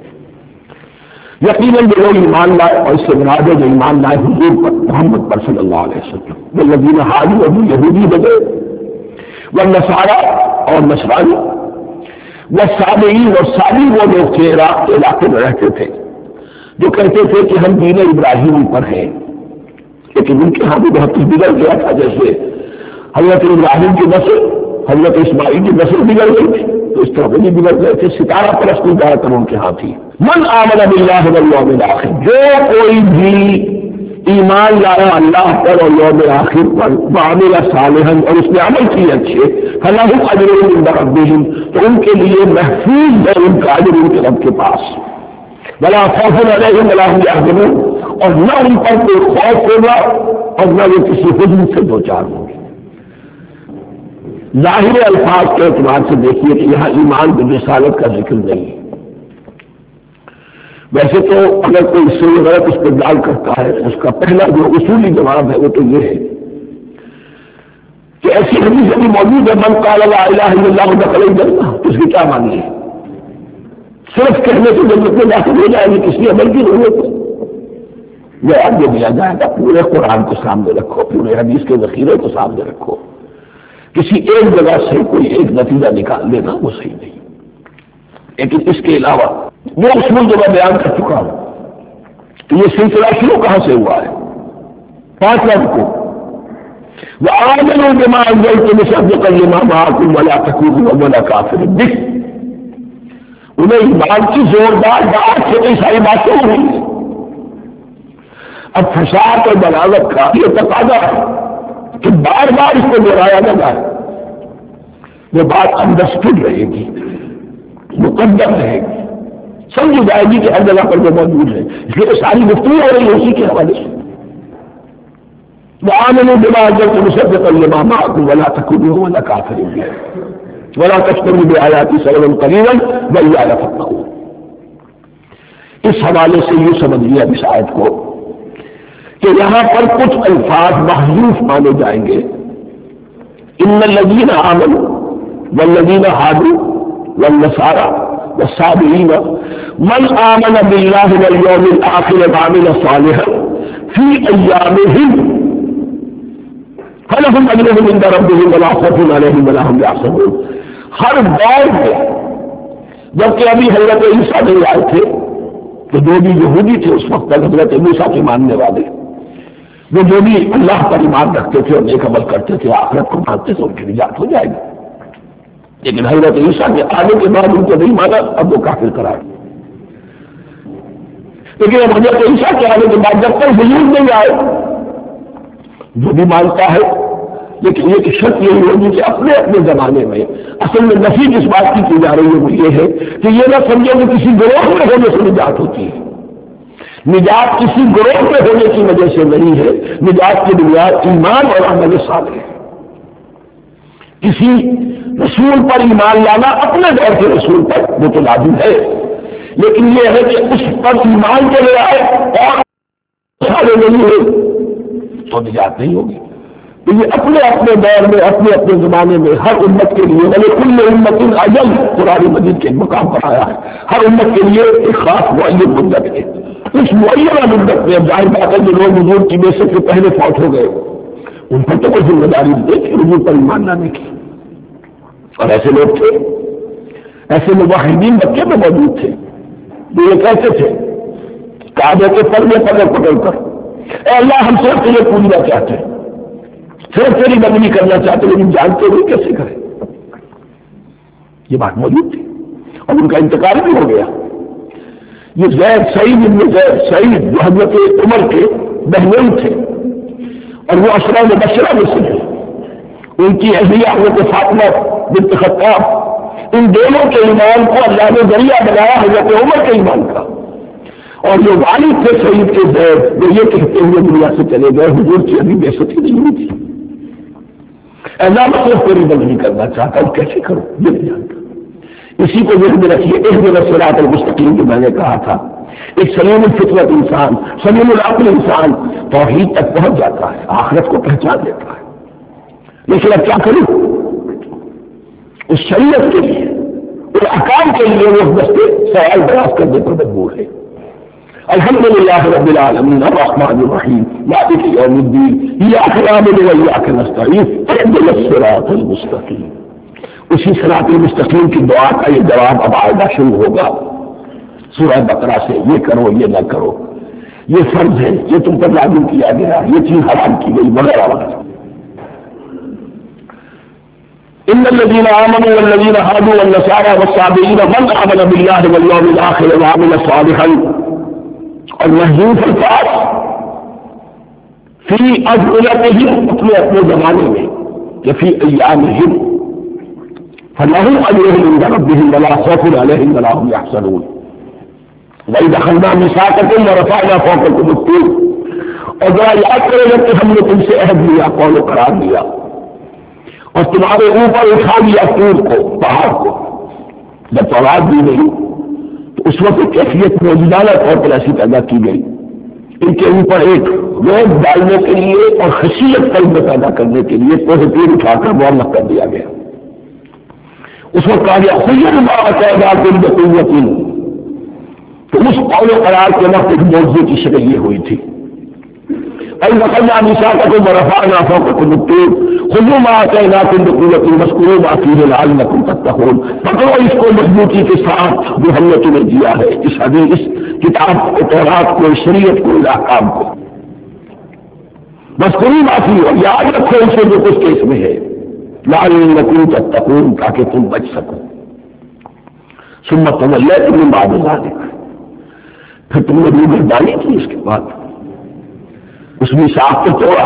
یقیناً جو لوگ ایمان لائے، اور اس سے مراد ہے جو ایمان لائے حضور پر، محمد پر صلی اللہ علیہ وسلم، والذین ہادوا اور یہودی بنے، والنصارى اور نصرانی، والصابئین اور صابئی وہ لوگ تھے عراق کے علاقے میں رہتے تھے جو کہتے تھے کہ ہم دین ابراہیمی پر ہیں، لیکن ان کے ہاں بھی بہت کچھ بگڑ گیا تھا، جیسے حضرت ابراہیم کی نسل حضرت اسماعیل کی نسل بگڑ گئی تھی، تو اس طرح بھی بگڑ گئے تھے، ستارہ پرستی زیادہ تر ان کے ہاں تھی۔ من آمن باللہ والیوم الآخر، جو کوئی بھی ایمان لایا اللہ پر اور یوم آخر پر، وعمل صالحا اور اس نے عمل کیے اچھے، فلہم اجر عند ربہم، تو ان کے لیے محفوظ ہے ان کا اجر ان کے رب کے پاس، ولا خوف علیہم ولا هم يحزنون، اور نہ ان پر کوئی خوف ہوگا اور نہ وہ کسی حزن سے دوچار ہوں گے۔ ظاہر الفاظ کے اعتبار سے دیکھیے کہ یہاں ایمان برسالت کا ذکر نہیں ہے۔ ویسے تو اگر کوئی اس سے غلط استدلال کرتا ہے اس کا پہلا جو اصولی جواب ہے وہ تو یہ ہے کہ ایسی حدیث بھی موجود ہے من قال لا الہ الا اللہ دخل الجنہ، تو اس کی کیا معنی ہے؟ صرف کہنے سے جنت میں داخل ہو جائے گی، کسی عمل کی ضرورت ہے؟ یہ آگے دیا جائے گا، پورے قرآن کو سامنے رکھو، پورے حدیث کے ذخیرے کو سامنے رکھو، کسی ایک جگہ سے کوئی ایک نتیجہ نکال لینا وہ صحیح نہیں۔ لیکن اس کے علاوہ وہ اصول جو میں بیان کر چکا ہوں کہ یہ سلسلہ شروع کہاں سے ہوا ہے؟ 5 کو وآمنوا بما أنزلت مصدقا لما معكم ولا تكونوا أول كافر به، انہیں ایمان کی زوردار بات سے کئی ساری باتیں ہوئی ہیں۔ اب فساد اور بلاغت کا یہ تقاضا ہے کہ بار بار اس کو دہرایا نہ جائے، وہ بات انڈرسٹوڈ رہے گی، مقدم رہے گی، سمجھ جائے گی کہ ہر جگہ پر جو موجود ہے، اس لیے ساری گفتگو ہو رہی ہے اسی کے حوالے سے۔ وآمنوا بما أنزلت مصدقا لما معكم ولا تكونوا أول كافر به ولا تشتروا بآياتي ثمنا قليلا وإياي فاتقون۔ اس حوالے سے یہ سمجھ لیا اس آیت کو کہ یہاں پر کچھ الفاظ محذوف مانے جائیں گے، ان الذين آمنوا والذين هادوا والنصارى والصابئين من آمن بالله واليوم الآخر وعمل صالحا في أيامهم فلهم أجرهم عند ربهم ولا خوف عليهم ولا هم يحزنون۔ ہر دور میں جبکہ ابھی حضرت عیسیٰ نہیں آئے تھے تو جو بھی یہودی تھے اس وقت تک حضرت عیسیٰ کے ماننے والے، وہ جو بھی اللہ پر ایمان رکھتے تھے اور نیک عمل کرتے تھے آخرت کو مانتے تھے، ان کی نجات ہو جائے گی۔ لیکن حضرت عیسیٰ کے آنے کے بعد ان کو نہیں مانا، اب وہ کافر قرار۔ لیکن اب حضرت عیسیٰ کے آنے کے بعد جب تک حضور نہیں آئے جو بھی مانتا ہے لیکن یہ کہ شرط یہی ہوگی کہ اپنے اپنے زمانے میں اصل میں نفی جس بات کی جا رہی ہے وہ یہ ہے کہ یہ نہ سمجھو کہ کسی گروہ میں ہونے سے نجات ہوتی ہے. نجات کسی گروہ میں ہونے کی وجہ سے نہیں ہے. نجات کی بنیاد ایمان اور عمل صالح ہے. کسی رسول پر ایمان لانا اپنے دور کے رسول پر وہ تو لازم ہے، لیکن یہ ہے کہ اس پر ایمان کے لے آئے اور سارے نہیں ہوئے تو نجات نہیں ہوگی. تو یہ اپنے اپنے دور میں اپنے اپنے زمانے میں ہر امت کے لیے بھلے کل امت اجل قرآن مجید کے مقام پر آیا ہے، ہر امت کے لیے ایک خاص معین مدت ہے. اس معینہ مدت میں اب ظاہر بات ہے جو لوگ حضور کی بے سے پہلے فوت ہو گئے ان پر تو کوئی ذمہ داری نہیں کہ حضور پر ایمان لانے کی. اور ایسے لوگ تھے، ایسے موحدین مکے میں موجود تھے جو یہ کہتے تھے کعبے کے پر میں پکڑ پکڑ کر اے اللہ ہم صرف تجھے پوجنا چاہتے ہیں، صرف تیری بندگی کرنا چاہتے، لیکن جانتے نہیں کیسے کریں. یہ بات موجود تھی اور ان کا انتقال بھی ہو گیا. یہ زید سعید ابن زید سعید جو حضرت عمر کے بہنوئی تھے اور وہ اشرا مبشرہ میں سے ہیں. ان کی اہلیہ حضرت فاطمہ بنت خطاب، ان دونوں کے ایمان کو اللہ نے ذریعہ بنایا حضرت عمر کے ایمان کا. اور جو والد تھے سعید کے زید وہ یہ کہتے ہوئے دنیا سے چلے گئے حضور کی ابھی بےعزتی نہیں ہوئی تھی. اللہ میں صرف تیری بندگی کرنا چاہتا ہوں، کیسے کروں یہ نہیں جانتا. اسی کو ذہن میں رکھیے. اہدنا الصراط المستقیم جو میں نے کہا تھا، ایک سلیم الفطرت انسان، سلیم العقل انسان توحید تک پہنچ جاتا ہے، آخرت کو پہچان لیتا ہے. لیکن اب کیا کروں؟ اس شریعت کے لیے، اس احکام کے لیے وہ دستے سوال دراز کرنے پر مجبور ہے. الحمدللہ رب العالمین الرحمن الرحیم مالک یوم الدین ایاک نعبد و ایاک نستعین اهدنا الصراط المستقیم. اسی صراط المستقیم کی دعا کا یہ جواب اب آئندہ شروع ہوگا سورہ بقرہ سے. یہ کرو، یہ نہ کرو، یہ فرض ہے، یہ تم پر لاگو کیا گیا، یہ چیز حرام کی گئی وغیرہ وغیرہ. ان الذين امنوا والذين هادوا والنصارى والصابئين من امن بالله واليوم الاخر وعمل صالحا المحذوف الفاظ فی ازمنتهم اپنے اپنے زمانے میں یا فی ایامهم فلهم اجرهم عند ربهم ولا خوف عليهم ولا هم يحزنون. وإذا أخذنا ميثاقكم ورفعنا فوقكم الطور. اور ذرا یاد کرو جب کہ ہم نے تم سے عہد لیا، قول و قرار لیا اور تمہارے اوپر اٹھا لیا طور کو، پہاڑ کو. جب تورات دی نہیں تو اس وقت کیفیت موجودانہ طور پر ایسی پیدا کی گئی. ان کے اوپر ایک روب ڈالنے کے لیے اور خشیت قلب میں پیدا کرنے کے لیے کوہ طور اٹھا کر معلق کر دیا گیا. اس وقت کہا گیا خیر ما اتیناکم بقوۃ. تو اس قول و قرار کے وقت ایک معجزے کی شکل یہ ہوئی تھی. اَإِذْ أَخَذْنَا مِيثَاقَكُمْ وَرَفَعْنَا فَوْقَكُمُ الطُّورَ خُذُوا مَا آتَيْنَاكُمْ بِقُوَّةٍ وَاذْكُرُوا مَا فِيهِ لَعَلَّكُمْ تَتَّقُونَ. پکڑو اس کو مضبوطی کے ساتھ جو ہم نے تمہیں دیا ہے، اس حدیث کتاب کو، تورات کو، شریعت کو، احکام کو. وَاذْكُرُوا مَا فِيهِ، اور یاد رکھو اسے جو کچھ اس میں ہے، لَعَلَّكُمْ تَتَّقُونَ تاکہ تم بچ سکو. ثُمَّ تَوَلَّيْتُم مِّن بَعْدِ ذَلِكَ، پھر تم نے روگردانی کی اس کے بعد. اس میثاق کو توڑا،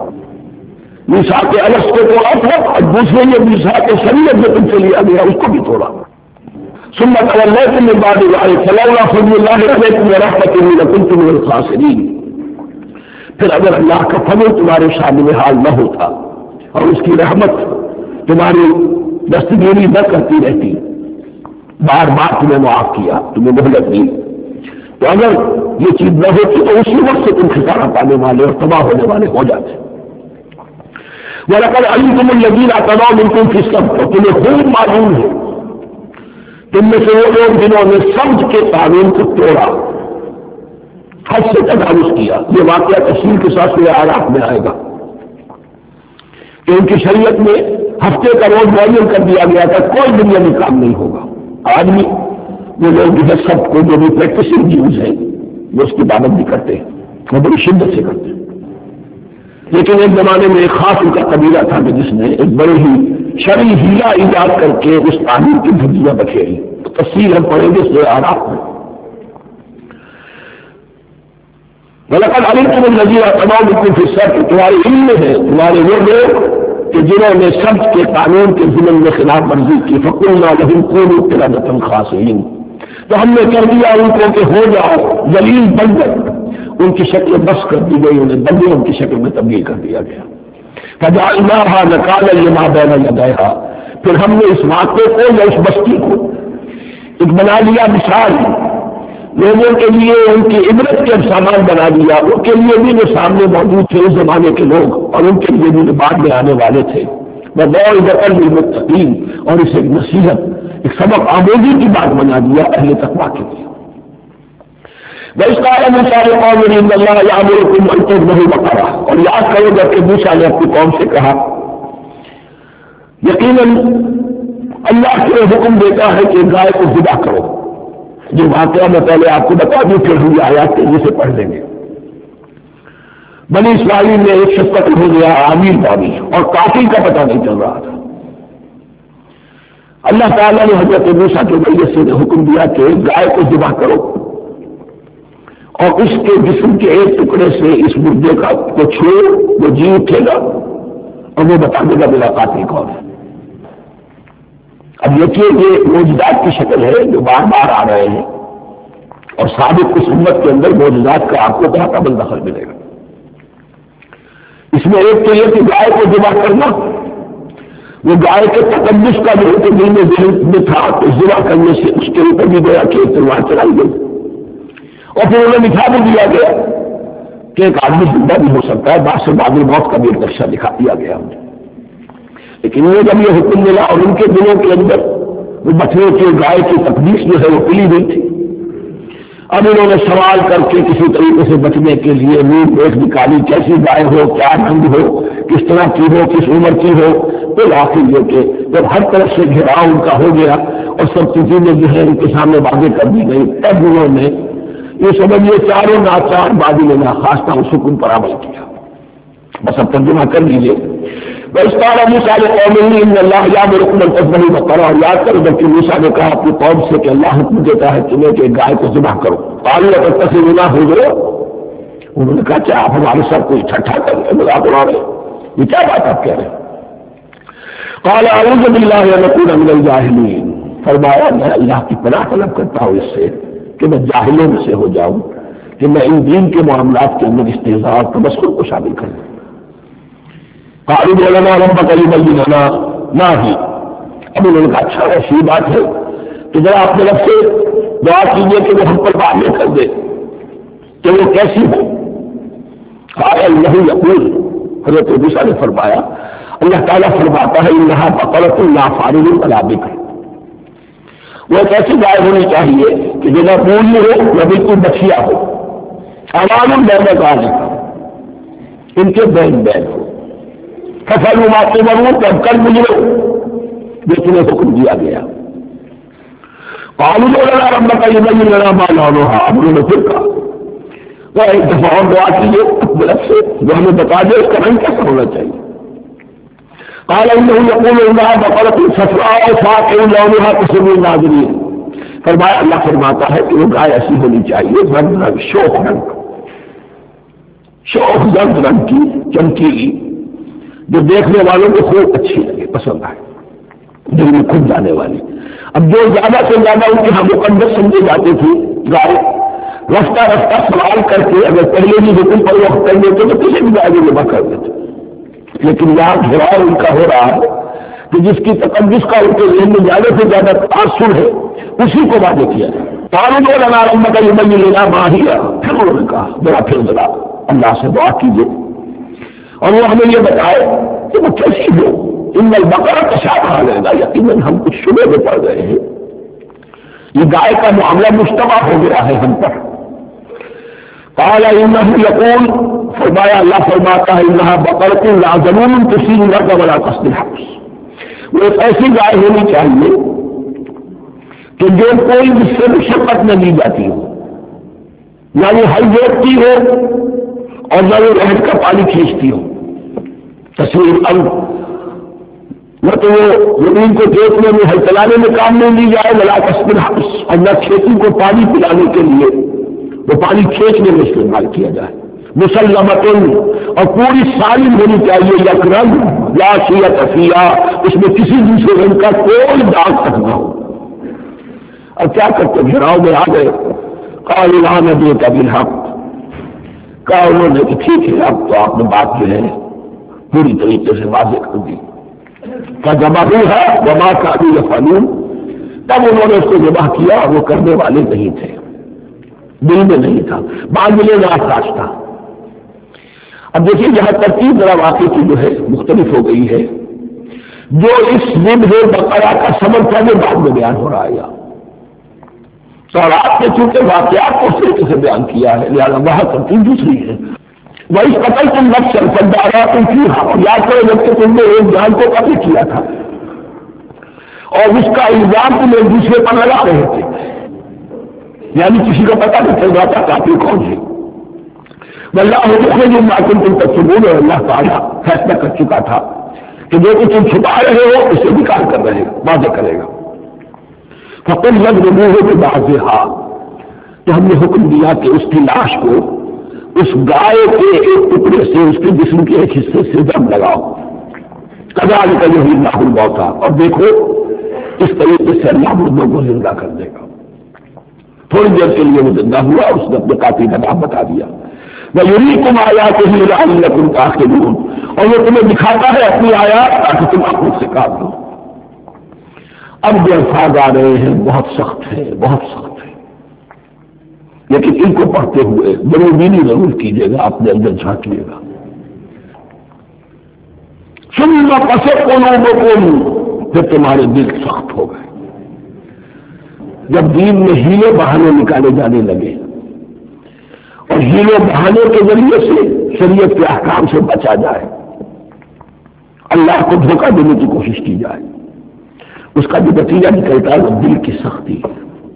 میثاق الگ کو توڑا تھا اور دوسرے یہ میثاق شریعت جو تم سے لیا گیا اس کو بھی توڑا. ثم توليتم من بعد ذلك فلولا فضل الله عليكم ورحمته لكنتم من الخاسرين. پھر اگر اللہ کا فضل تمہارے شان میں حال نہ ہوتا اور اس کی رحمت تمہاری دستگیری نہ کرتی رہتی، بار بار تمہیں معاف کیا، تمہیں مہلت دی، تو اگر یہ چیز نہ ہوتی تو اسی وقت سے تم خسارہ پانے والے اور تباہ ہونے والے ہو جاتے. وَلَقَدْ عَلِمْتُمُ الَّذِينَ اعْتَدَوْا مِنكُمْ فِي السَّبْتِ، اور تمہیں خوب معلوم ہے تم میں سے وہ لوگ جنہوں نے سبت کے قانون کو توڑا، حد سے تجاوز کیا. یہ واقعہ تفصیل کے ساتھ سورہ اعراف میں آئے گا کہ ان کی شریعت میں ہفتے کا روز معین کر دیا گیا تھا، کوئی دنیا میں کام نہیں ہوگا. آدمی وہ لوگ جو سب کو جو بھی پریکٹسنگ یوز ہے وہ اس کی پابندی کرتے ہیں، وہ بڑی شدت سے کرتے ہیں. لیکن ایک زمانے میں ایک خاص ان کا قبیلہ تھا کہ جس نے ایک بڑے ہی شرعی ہیلا ایجاد کر کے اس قانون کی دھجیاں بکھیری. تفصیل ہم پڑھیں گے سورہ اعراف میں. وَلَقَدْ عَلِمْتُمُ الَّذِينَ اعْتَدَوْا مِنكُمْ فِي السَّبْتِ، تمہارے علم میں ہے تمہارے وہ لوگ کہ جنہوں نے سبت کے قانون کے ضمن میں خلاف ورزی کی فقلنا لهم كونوا قردة خاسئين، تو ہم نے کہہ دیا ان کو کہ ہو جاؤ ذلیل بندر، ان کی شکل بس کر دی گئی، انہیں بندروں کی شکل میں تبدیل کر دیا گیا۔ فجعلناها نكالا لما بين يديها، پھر ہم نے اس واقعے کو یا اس بستی کو ایک بنا لیا مثال، لوگوں کے لیے ان کی عبرت کے سامان بنا دیا، ان کے لیے بھی جو سامنے موجود تھے اس زمانے کے لوگ اور ان کے لیے بھی جو بعد میں آنے والے تھے، وَمَوْعِظَةً لِّلْمُتَّقِينَ، اور اسے ایک نصیحت، ایک سبق آموزی کی بات بنا دیا اہل تقویٰ کے لیے۔ وَإِذْ قَالَ مُوسَىٰ لِقَوْمِهِ إِنَّ اللَّهَ يَأْمُرُكُمْ أَن تَذْبَحُوا بَقَرَةً، اور یاد کرو جب کہ موسیٰ نے اپنی قوم سے کہا یقیناً اللہ کے حکم دیتا ہے کہ گائے کو ذبح کرو، جو واقعہ میں پہلے آپ کو بتا دوں پھر ہم آیات کے جسے پڑھ لیں گے۔ بنی اسرائیل میں ایک شخص قتل ہو گیا عامر بابی، اور قاتل کا پتہ نہیں چل رہا تھا۔ اللہ تعالیٰ نے حضرت موسیٰ کے ذریعے سے حکم دیا کہ گائے کو ذبح کرو اور اس کے جسم کے ایک ٹکڑے سے اس مردے کو چھوڑو، وہ جی اٹھے گا اور وہ بتا دے گا میرا قاتل کون ہے۔ اب دیکھیے یہ معجزات کی شکل ہے جو بار بار آ رہے ہیں، اور سابق اس امت کے اندر معجزات کا آپ کو بہت ابل دخل ملے گا۔ اس میں ایک تو یہ کہ گائے کو ذبح کرنا، وہ گائے کے تقدس کا جو دل میں ذہن میں تھا تو ذبح کرنے سے اس کے اوپر بھی گیا کہ تلوار چلائی گئی، اور پھر انہیں دکھا بھی دیا گیا کہ ایک آدمی زندہ بھی ہو سکتا ہے، بعد سے بعد موت کا بھی ایک نقشہ دکھا دیا گیا ہمیں۔ لیکن وہ جب یہ حکم ملا اور ان کے دلوں کے اندر وہ بچنے کے گائے کی تقدیس جو ہے وہ کھلی ہوئی تھی، اب انہوں نے سوال کر کے کسی طریقے سے بچنے کے لیے نیند دیکھ نکالی، کیسی گائے ہو، کیا رنگ ہو، کس طرح کی ہو، کس عمر کی ہو۔ تو آخر یہ کہ جب ہر طرف سے گھیراؤ ان کا ہو گیا اور سب چیزیں جو ہے ان کے سامنے واضح کر دی گئی، تب انہوں نے یہ سمجھیے چاروں ناچار بادل ناخواستہ اس حکم پر عمل کیا۔ بس اب ترجمہ کر لیجیے۔ وَإِذْ قَالَ مُوسَىٰ لِقَوْمِهِ إِنَّ اللَّهَ يَأْمُرُكُمْ أَن تَذْبَحُوا بَقَرَةً، اور یاد کرو جبکہ موسیٰ نے کہا اپنی قوم سے کہ اللہ حکم دیتا ہے تمہیں کہ گائے کو ذبح کرو۔ قَالُوا أَتَتَّخِذُونَا هُزُوًا، انہوں نے کہا کیا آپ ہمارے ساتھ کوئی ٹھٹھا کر رہے ہیں، مذاق اڑا رہے ہیں، یہ کیا بات آپ کہہ رہے ہیں؟ قَالَ أَعُوذُ بِاللَّهِ أَنْ أَكُونَ مِنَ الْجَاهِلِينَ، فرمایا میں اللہ کی پناہ طلب کرتا ہوں اس سے کہ میں جاہلوں میں سے ہو جاؤں، کہ میں ان دین کے معاملات کے اندر استہزاء اور تبصر کو شامل کر لوں۔ قالوا ادع لنا ربك يبين لنا ما هي، اب انہوں نے کہا اچھا ایسی بات ہے تو ذرا اپنے رب سے دعا کیجیے کہ وہ ہم پر واضح کر دے کہ وہ کیسی ہے۔ قال انه يقول، حضرت موسیٰ نے فرمایا اللہ تعالیٰ فرماتا ہے انها بقرة لا فارض ولا بكر، وہ ایک ایسی گائے ہونی چاہیے کہ جو نہ بولی ہو نہ بالکل بچیا ہو، عوام بین ذالک، ان کے بین بین ہو، فصلوا ما تؤمرون، کہ اب کر مجھے جو تمہیں حکم دیا گیا۔ قالوا ادع لنا ربك يبين لنا ما لونها، اب انہوں نے پھر کہا وہ ایک دفعہ اور دعا کیجیے اپنے رب سے جو ہمیں بتا دے اس کا رنگ کیسا ہونا چاہیے۔ قال انه يقول انها بقرة صفراء فاقع لونها تسر الناظرين، فرمایا اللہ فرماتا ہے کہ وہ گائے ایسی ہونی چاہیے زرد رنگ، شوخ رنگ، شوخ زرد رنگ کی، چمکیلی، جو دیکھنے والوں کو خوب اچھی لگے، پسند آئے، دل میں کھد جانے والی۔ اب جو زیادہ سے زیادہ ان کے ہم مقدس سمجھے جاتے تھے گائے، رفتہ رفتہ سوال کر کے اگر پہلے بھی حکم پر وقت کر دیتے تو کسی بھی گائے کو ذبح کر دیتے، لیکن یہاں گھیراؤ ان کا ہو رہا ہے کہ جس کی تقدس کا ان کے ذہن میں زیادہ سے زیادہ تاثر ہے اسی کو واضح کیا جائے۔ قالوا ادع لنا ربك يبين لنا ما هي، پھر انہوں نے کہا ذرا اللہ سے دعا کیجیے اور وہ ہمیں یہ بتائے کہ وہ کیسی ہو۔ ان البقرہ تشابہ علینا، یقیناً ہم کچھ شبے میں پڑ گئے ہیں، یہ گائے کا معاملہ مشتبہ ہو گیا ہے ہم پر۔ قال انه يقول، فرمایا اللہ فرماتا ہے انها بقرة لا ذلول تثير الارض ولا تسقي الحرث، وہ ایک ایسی گائے ہونی چاہیے کہ جو کوئی جس سے مشقت نہ لی جاتی ہو، نہ وہ ہل جوتتی ہو اور نہ وہ رہن کا پانی کھینچتی ہو۔ تصویر الارض، نہ تو وہ زمین کو جوتنے میں ہل چلانے میں کام نہیں لی جائے، ولا تسقي الحرث، اور نہ کھیتی کو پانی پلانے کے لیے وہ پانی کھینچنے میں استعمال کیا جائے۔ مسلمتن، اور پوری سالم ہونی چاہیے، یکرم لا شیۃ فیہا، اس میں کسی دوسرے رنگ کا کوئی داغ تک نہ ہو۔ اور کیا کرتے گھراؤ میں آ گئے، قالوا لا نبیک بالحق، کہا انہوں نے کہ ٹھیک ہے اب تو آپ نے بات جو ہے پوری طریقے سے واضح کر دی۔ فذبحوها وما كانوا يفعلون، تب انہوں نے اس کو ذبح کیا اور وہ کرنے والے نہیں تھے، دل میں نہیں تھا، بعد میں راز تھا۔ اب دیکھیے یہاں ترتیب ذرا واقعی کی جو ہے مختلف ہو گئی ہے، جو اس ذبح بقرہ کا سبب تھا وہ بعد میں بیان ہو رہا ہے، اور آپ نے چونکہ واقعات کو اس طریقے سے بیان کیا ہے لہٰذا وہاں ترتیب دوسری ہے۔ وہی قتل تم نفس فداراتم فیہا، اور یاد کرو جب کہ تم نے ایک جان کو قتل کیا تھا اور اس کا الزام تم ایک دوسرے پر لگا رہے تھے، یعنی کسی کو پتہ نہیں چل رہا تھا قاتل کون ہے۔ واللہ مخرج ما کنتم تکتمون، اور اللہ تعالیٰ فیصلہ کر چکا تھا کہ جو کچھ تم چھپا رہے ہو اسے نکال کر رہے ہو، واضح کرے گا۔ فقل اضربوہ ببعضھا، تو ہم نے حکم دیا کہ اس کی لاش کو اس گائے کے ایک ٹکڑے سے، اس کے جسم کے ایک حصے سے ضرب لگاؤ۔ کذالک یحیی اللہ الموتیٰ، اور دیکھو اس طریقے سے اللہ مردوں کو زندہ کر دے گا۔ تھوڑی دیر کے لیے وہ زندہ ہوا اور اس نے اپنے قاتل کا نام بتا دیا۔ وَيُرِيكُمْ آيَاتِهِ لَعَلَّكُمْ تَعْقِلُونَ، اور وہ تمہیں دکھاتا ہے اپنی آیات تاکہ تم عقل سے کام لو۔ اب جو الفاظ آ رہے ہیں بہت سخت ہے، بہت سخت ہے، لیکن ان کو پڑھتے ہوئے ضرور دینی ضرور کیجیے گا، اپنے اندر جھانکیے گا۔ ثُمَّ قَسَتْ قُلُوبُكُمْ، پھر تمہارے دل سخت ہو گئے جب دین میں ہیلے بہانے نکالے جانے لگے اور ہیلے بہانے کے ذریعے سے شریعت کے احکام سے بچا جائے، اللہ کو دھوکہ دینے کی کوشش کی جائے، اس کا جو نتیجہ نکلتا ہے وہ دل کی سختی ہے۔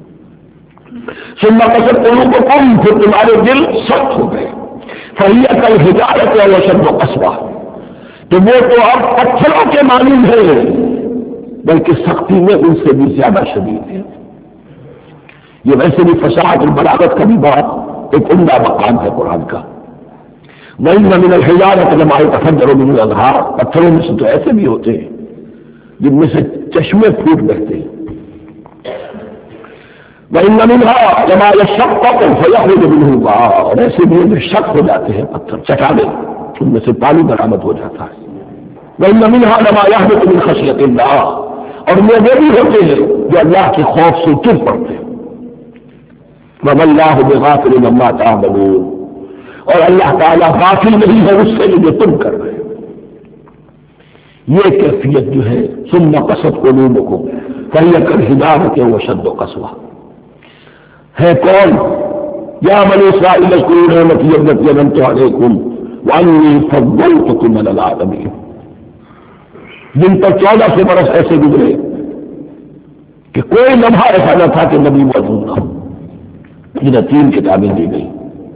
ثم قسط قلوبکم، پھر تمہارے دل سخت ہو گئے، فہی کالحجارۃ او اشد قسوۃ، تو وہ تو اب پتھروں کے مانند ہے بلکہ سختی میں ان سے بھی زیادہ شدید ہے۔ یہ ویسے بھی فصاحت اور بلاغت کا بھی بات ایک عمدہ مقام ہے قرآن کا۔ وَإِنَّ مِنَ الْحِجَارَةِ لَمَا يَتَفَجَّرُ مِنْهُ الْأَنْهَارُ، پتھروں میں سے تو ایسے بھی ہوتے ہیں جن میں سے چشمے پھوٹ بہتے ہیں۔ وَإِنَّ مِنْهَا لَمَا يَشَقَّقُ فَيَخْرُجُ مِنْهُ الْمَاءُ، اور ایسے بھی جو شق ہو جاتے ہیں پتھر چٹانیں، ان میں سے پانی برآمد ہو جاتا ہے۔ وَإِنَّ مِنْهَا لَمَا يَهْبِطُ مِنْ خَشْيَةِ اللَّهِ، اور وہ بھی ہوتے ہیں جو اللہ کے خوف سے گر پڑتے ہیں۔ وَمَا اللَّهُ بِغَافِلٍ عَمَّا تَعْمَلُونَ، اور اللہ تعالیٰ غافل نہیں ہے اس سے جو تم کر رہے ہو۔ یہ کیفیت جو ہے ثم قسط قلوبکم فہی کالحجارۃ او اشد قسوۃ ہے کون؟ یا بنی اسرائیل اذکروا نعمتی التي انعمت علیکم وانی فضلتکم علی العالمین، جن پر 1400 برس ایسے گزرے کہ کوئی لمحہ ایسا نہ تھا کہ نبی موجود نہ ہو، جنہیں 3 کتابیں دی گئی،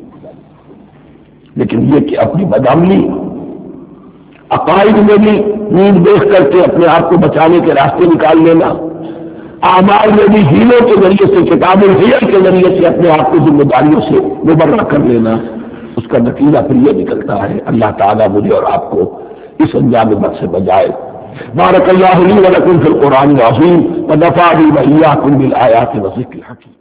لیکن یہ کہ اپنی بدعملی، عقائد میں بھی نیند دیکھ کر کے اپنے آپ کو بچانے کے راستے نکال لینا، اعمال میں بھی ہیلوں کے ذریعے سے، کتاب الحیل کے ذریعے سے اپنے آپ کو ذمہ داریوں سے مبرہ کر لینا، اس کا نتیجہ پھر یہ نکلتا ہے۔ اللہ تعالیٰ مجھے اور آپ کو اس انجام بد سے بجائے۔ بارک اللہ لی ولکم فی القرآن العظیم ونفعنی وإیاکم بالآیات والذکر الحکیم۔